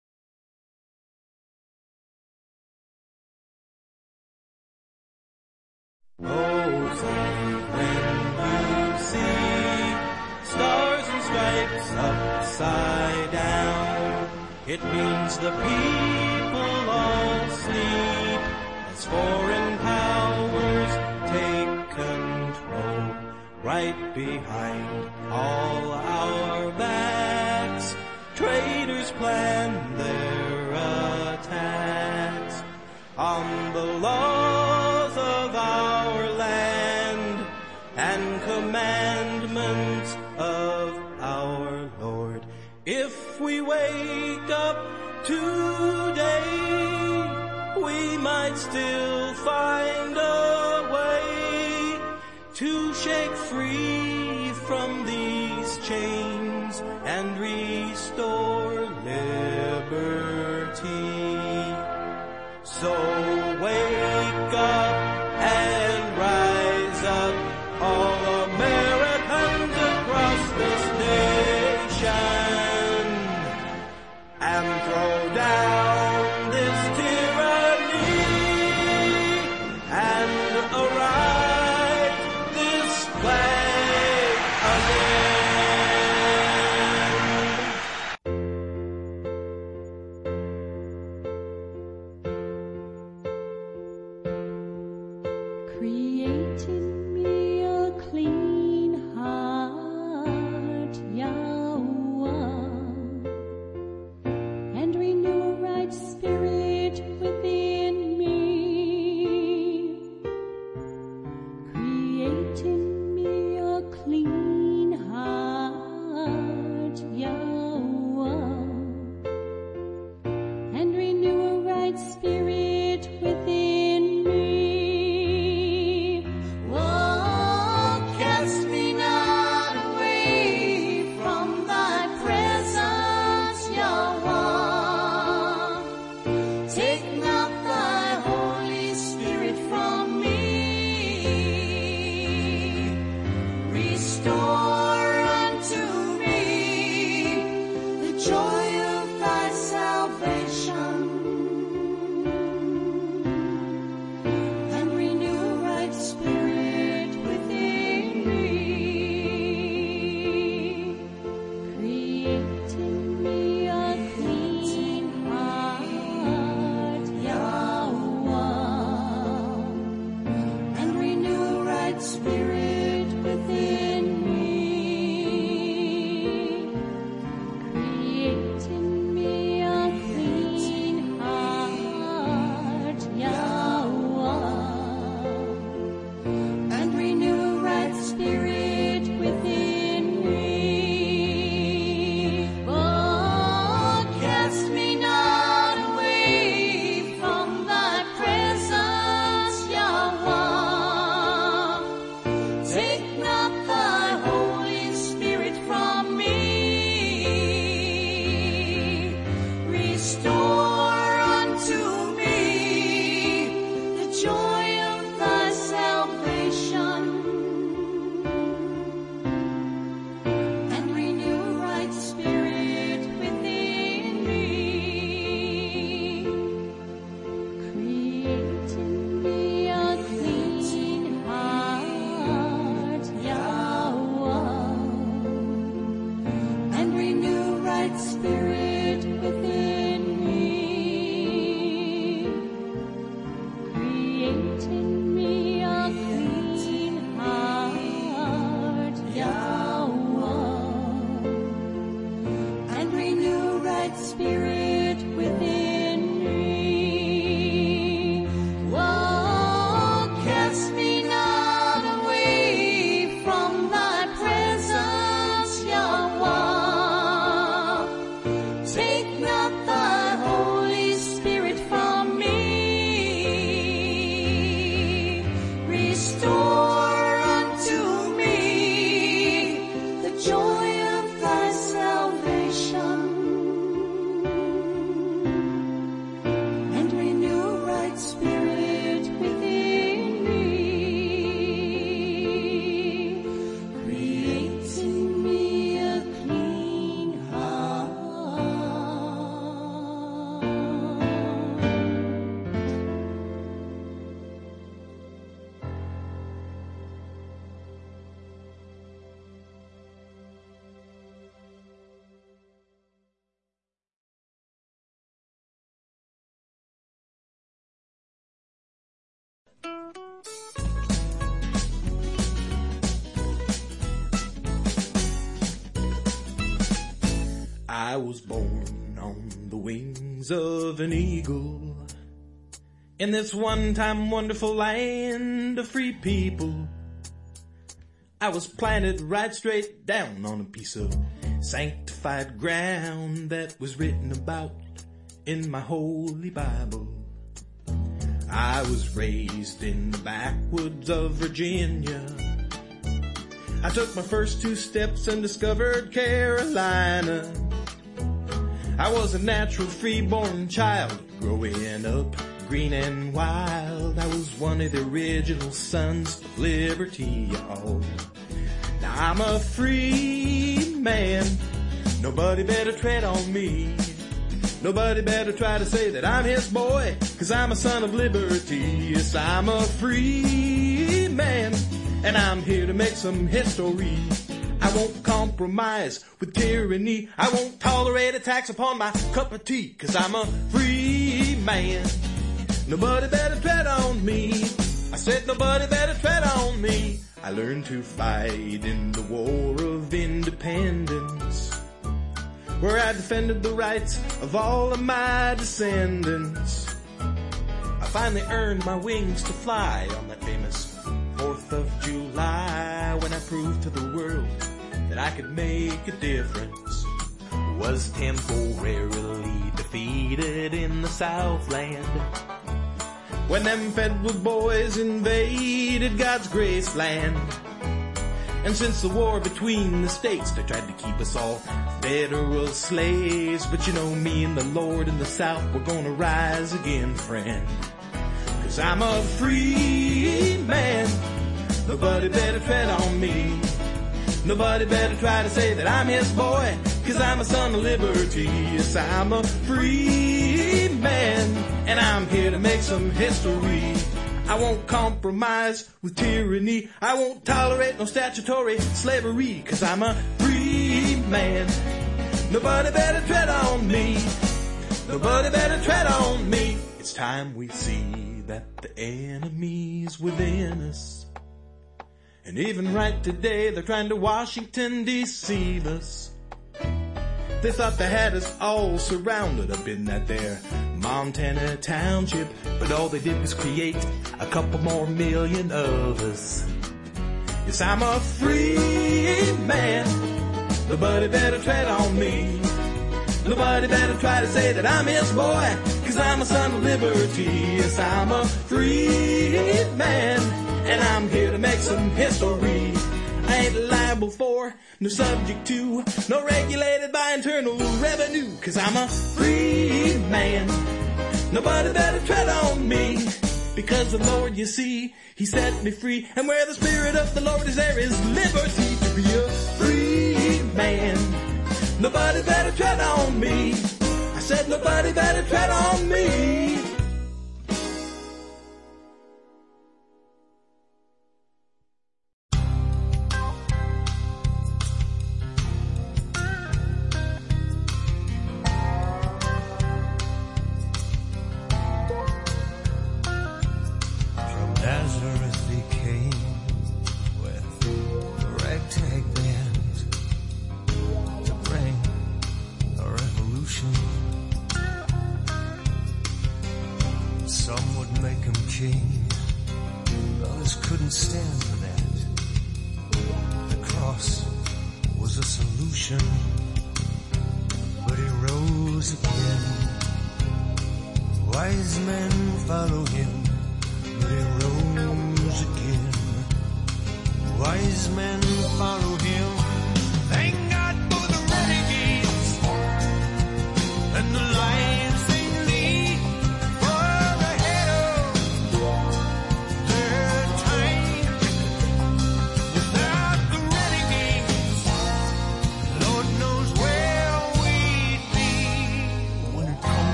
Oh, say when you see stars and stripes upside down, it means the people all sleep as foreign powers take control. Right behind all our backs, traitors plan their attacks on the laws of our land and commandments of our Lord. If we wake up today, we might still find a way to shake free from these chains and restore liberty. So wake up and rise up, all Americans across this nation, and throw down this tyranny and arise this flag. I was born on the wings of an eagle in this one-time wonderful land of free people. I was planted right straight down on a piece of sanctified ground that was written about in my holy Bible. I was raised in the backwoods of Virginia. I took my first 2 steps and discovered Carolina. I was a natural free-born child growing up green and wild. I was one of the original sons of liberty, y'all. Now I'm a free man. Nobody better tread on me. Nobody better try to say that I'm his boy, 'cause I'm a son of liberty. Yes, I'm a free man, and I'm here to make some history. I won't compromise with tyranny. I won't tolerate attacks upon my cup of tea, 'cause I'm a free man. Nobody better tread on me. I said nobody better tread on me. I learned to fight in the War of Independence, where I defended the rights of all of my descendants. I finally earned my wings to fly on that famous 4th of July, when I proved to the world that I could make a difference. Was temporarily defeated in the Southland when them federal boys invaded God's graceland. And since the war between the states, they tried to keep us all federal slaves. But you know, me and the Lord in the South, we're gonna rise again, friend. 'Cause I'm a free man. Nobody better tread on me. Nobody better try to say that I'm his boy, 'cause I'm a son of liberty. Yes, I'm a free man, and I'm here to make some history. I won't compromise with tyranny. I won't tolerate no statutory slavery, 'cause I'm a free man. Nobody better tread on me. Nobody better tread on me. It's time we see that the enemy's within us. And even right today, they're trying to Washington deceive us. They thought they had us all surrounded up in that there Montana township, but all they did was create a couple more million of us. Yes, I'm a free man. Nobody better tread on me. Nobody better try to say that I'm his boy, 'cause I'm a son of liberty. Yes, I'm a free man, and I'm here to make some history. I ain't liable for, no subject to, no regulated by internal revenue, 'cause I'm a free man. Nobody better tread on me, because the Lord, you see, he set me free. And where the Spirit of the Lord is, there is liberty to be a free man. Nobody better tread on me. I said nobody better tread on me.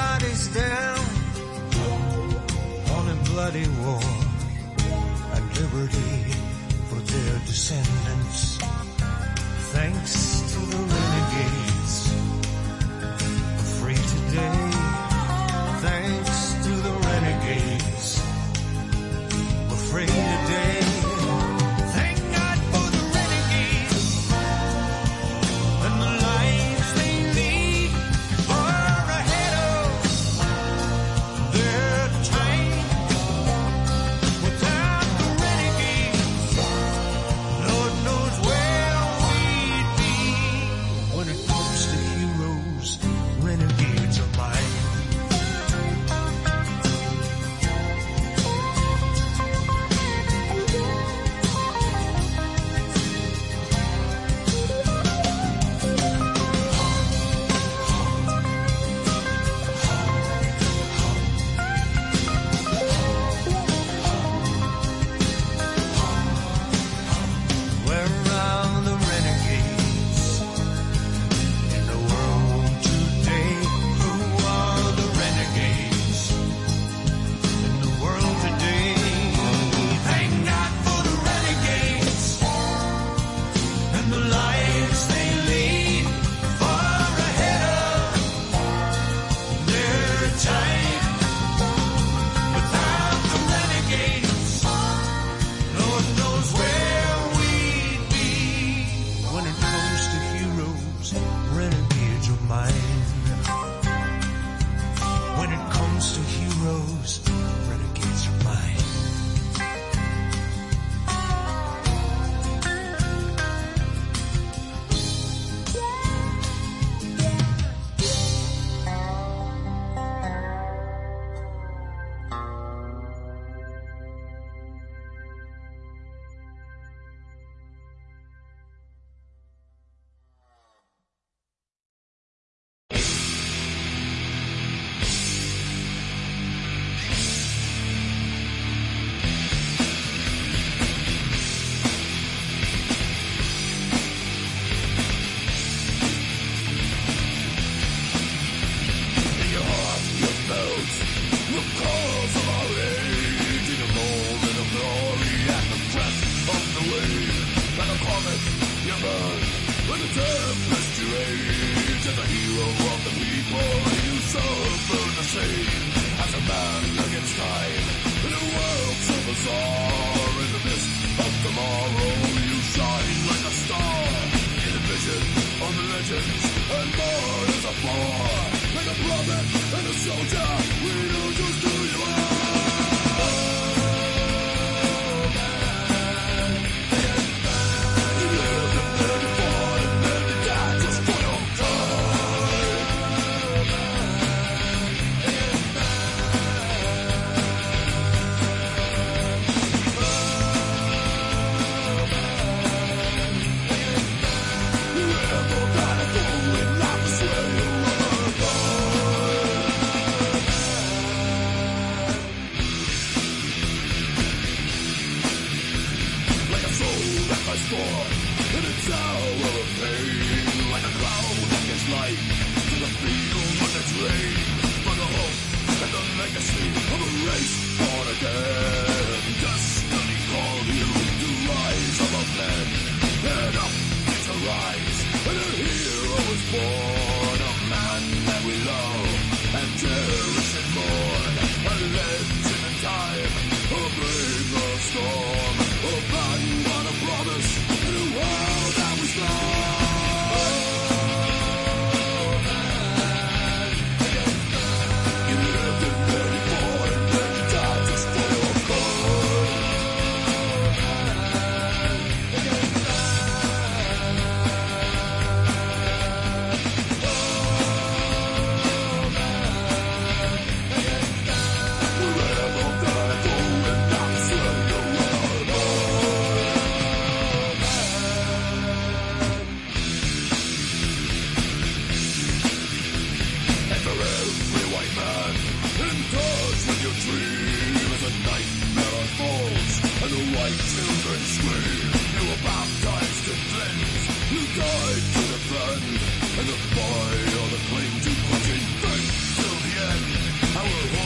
bodies down on a bloody war and liberty for their descendants. Thanks to the renegades, we're free today. Thanks to the renegades, we're free today. Thank God for the renegades and the lives they lead, far ahead of their time. Without the renegades, Lord knows where we'd be. When it comes to heroes, renegades are mine. Where are the renegades in the world today? Who are the renegades in the world today? Thank God for the renegades and the lives they lead, far ahead of their time. Without the renegades, Lord knows where we'd be. When it comes to heroes, renegades are mine. When it comes to heroes, renegades are mine. I will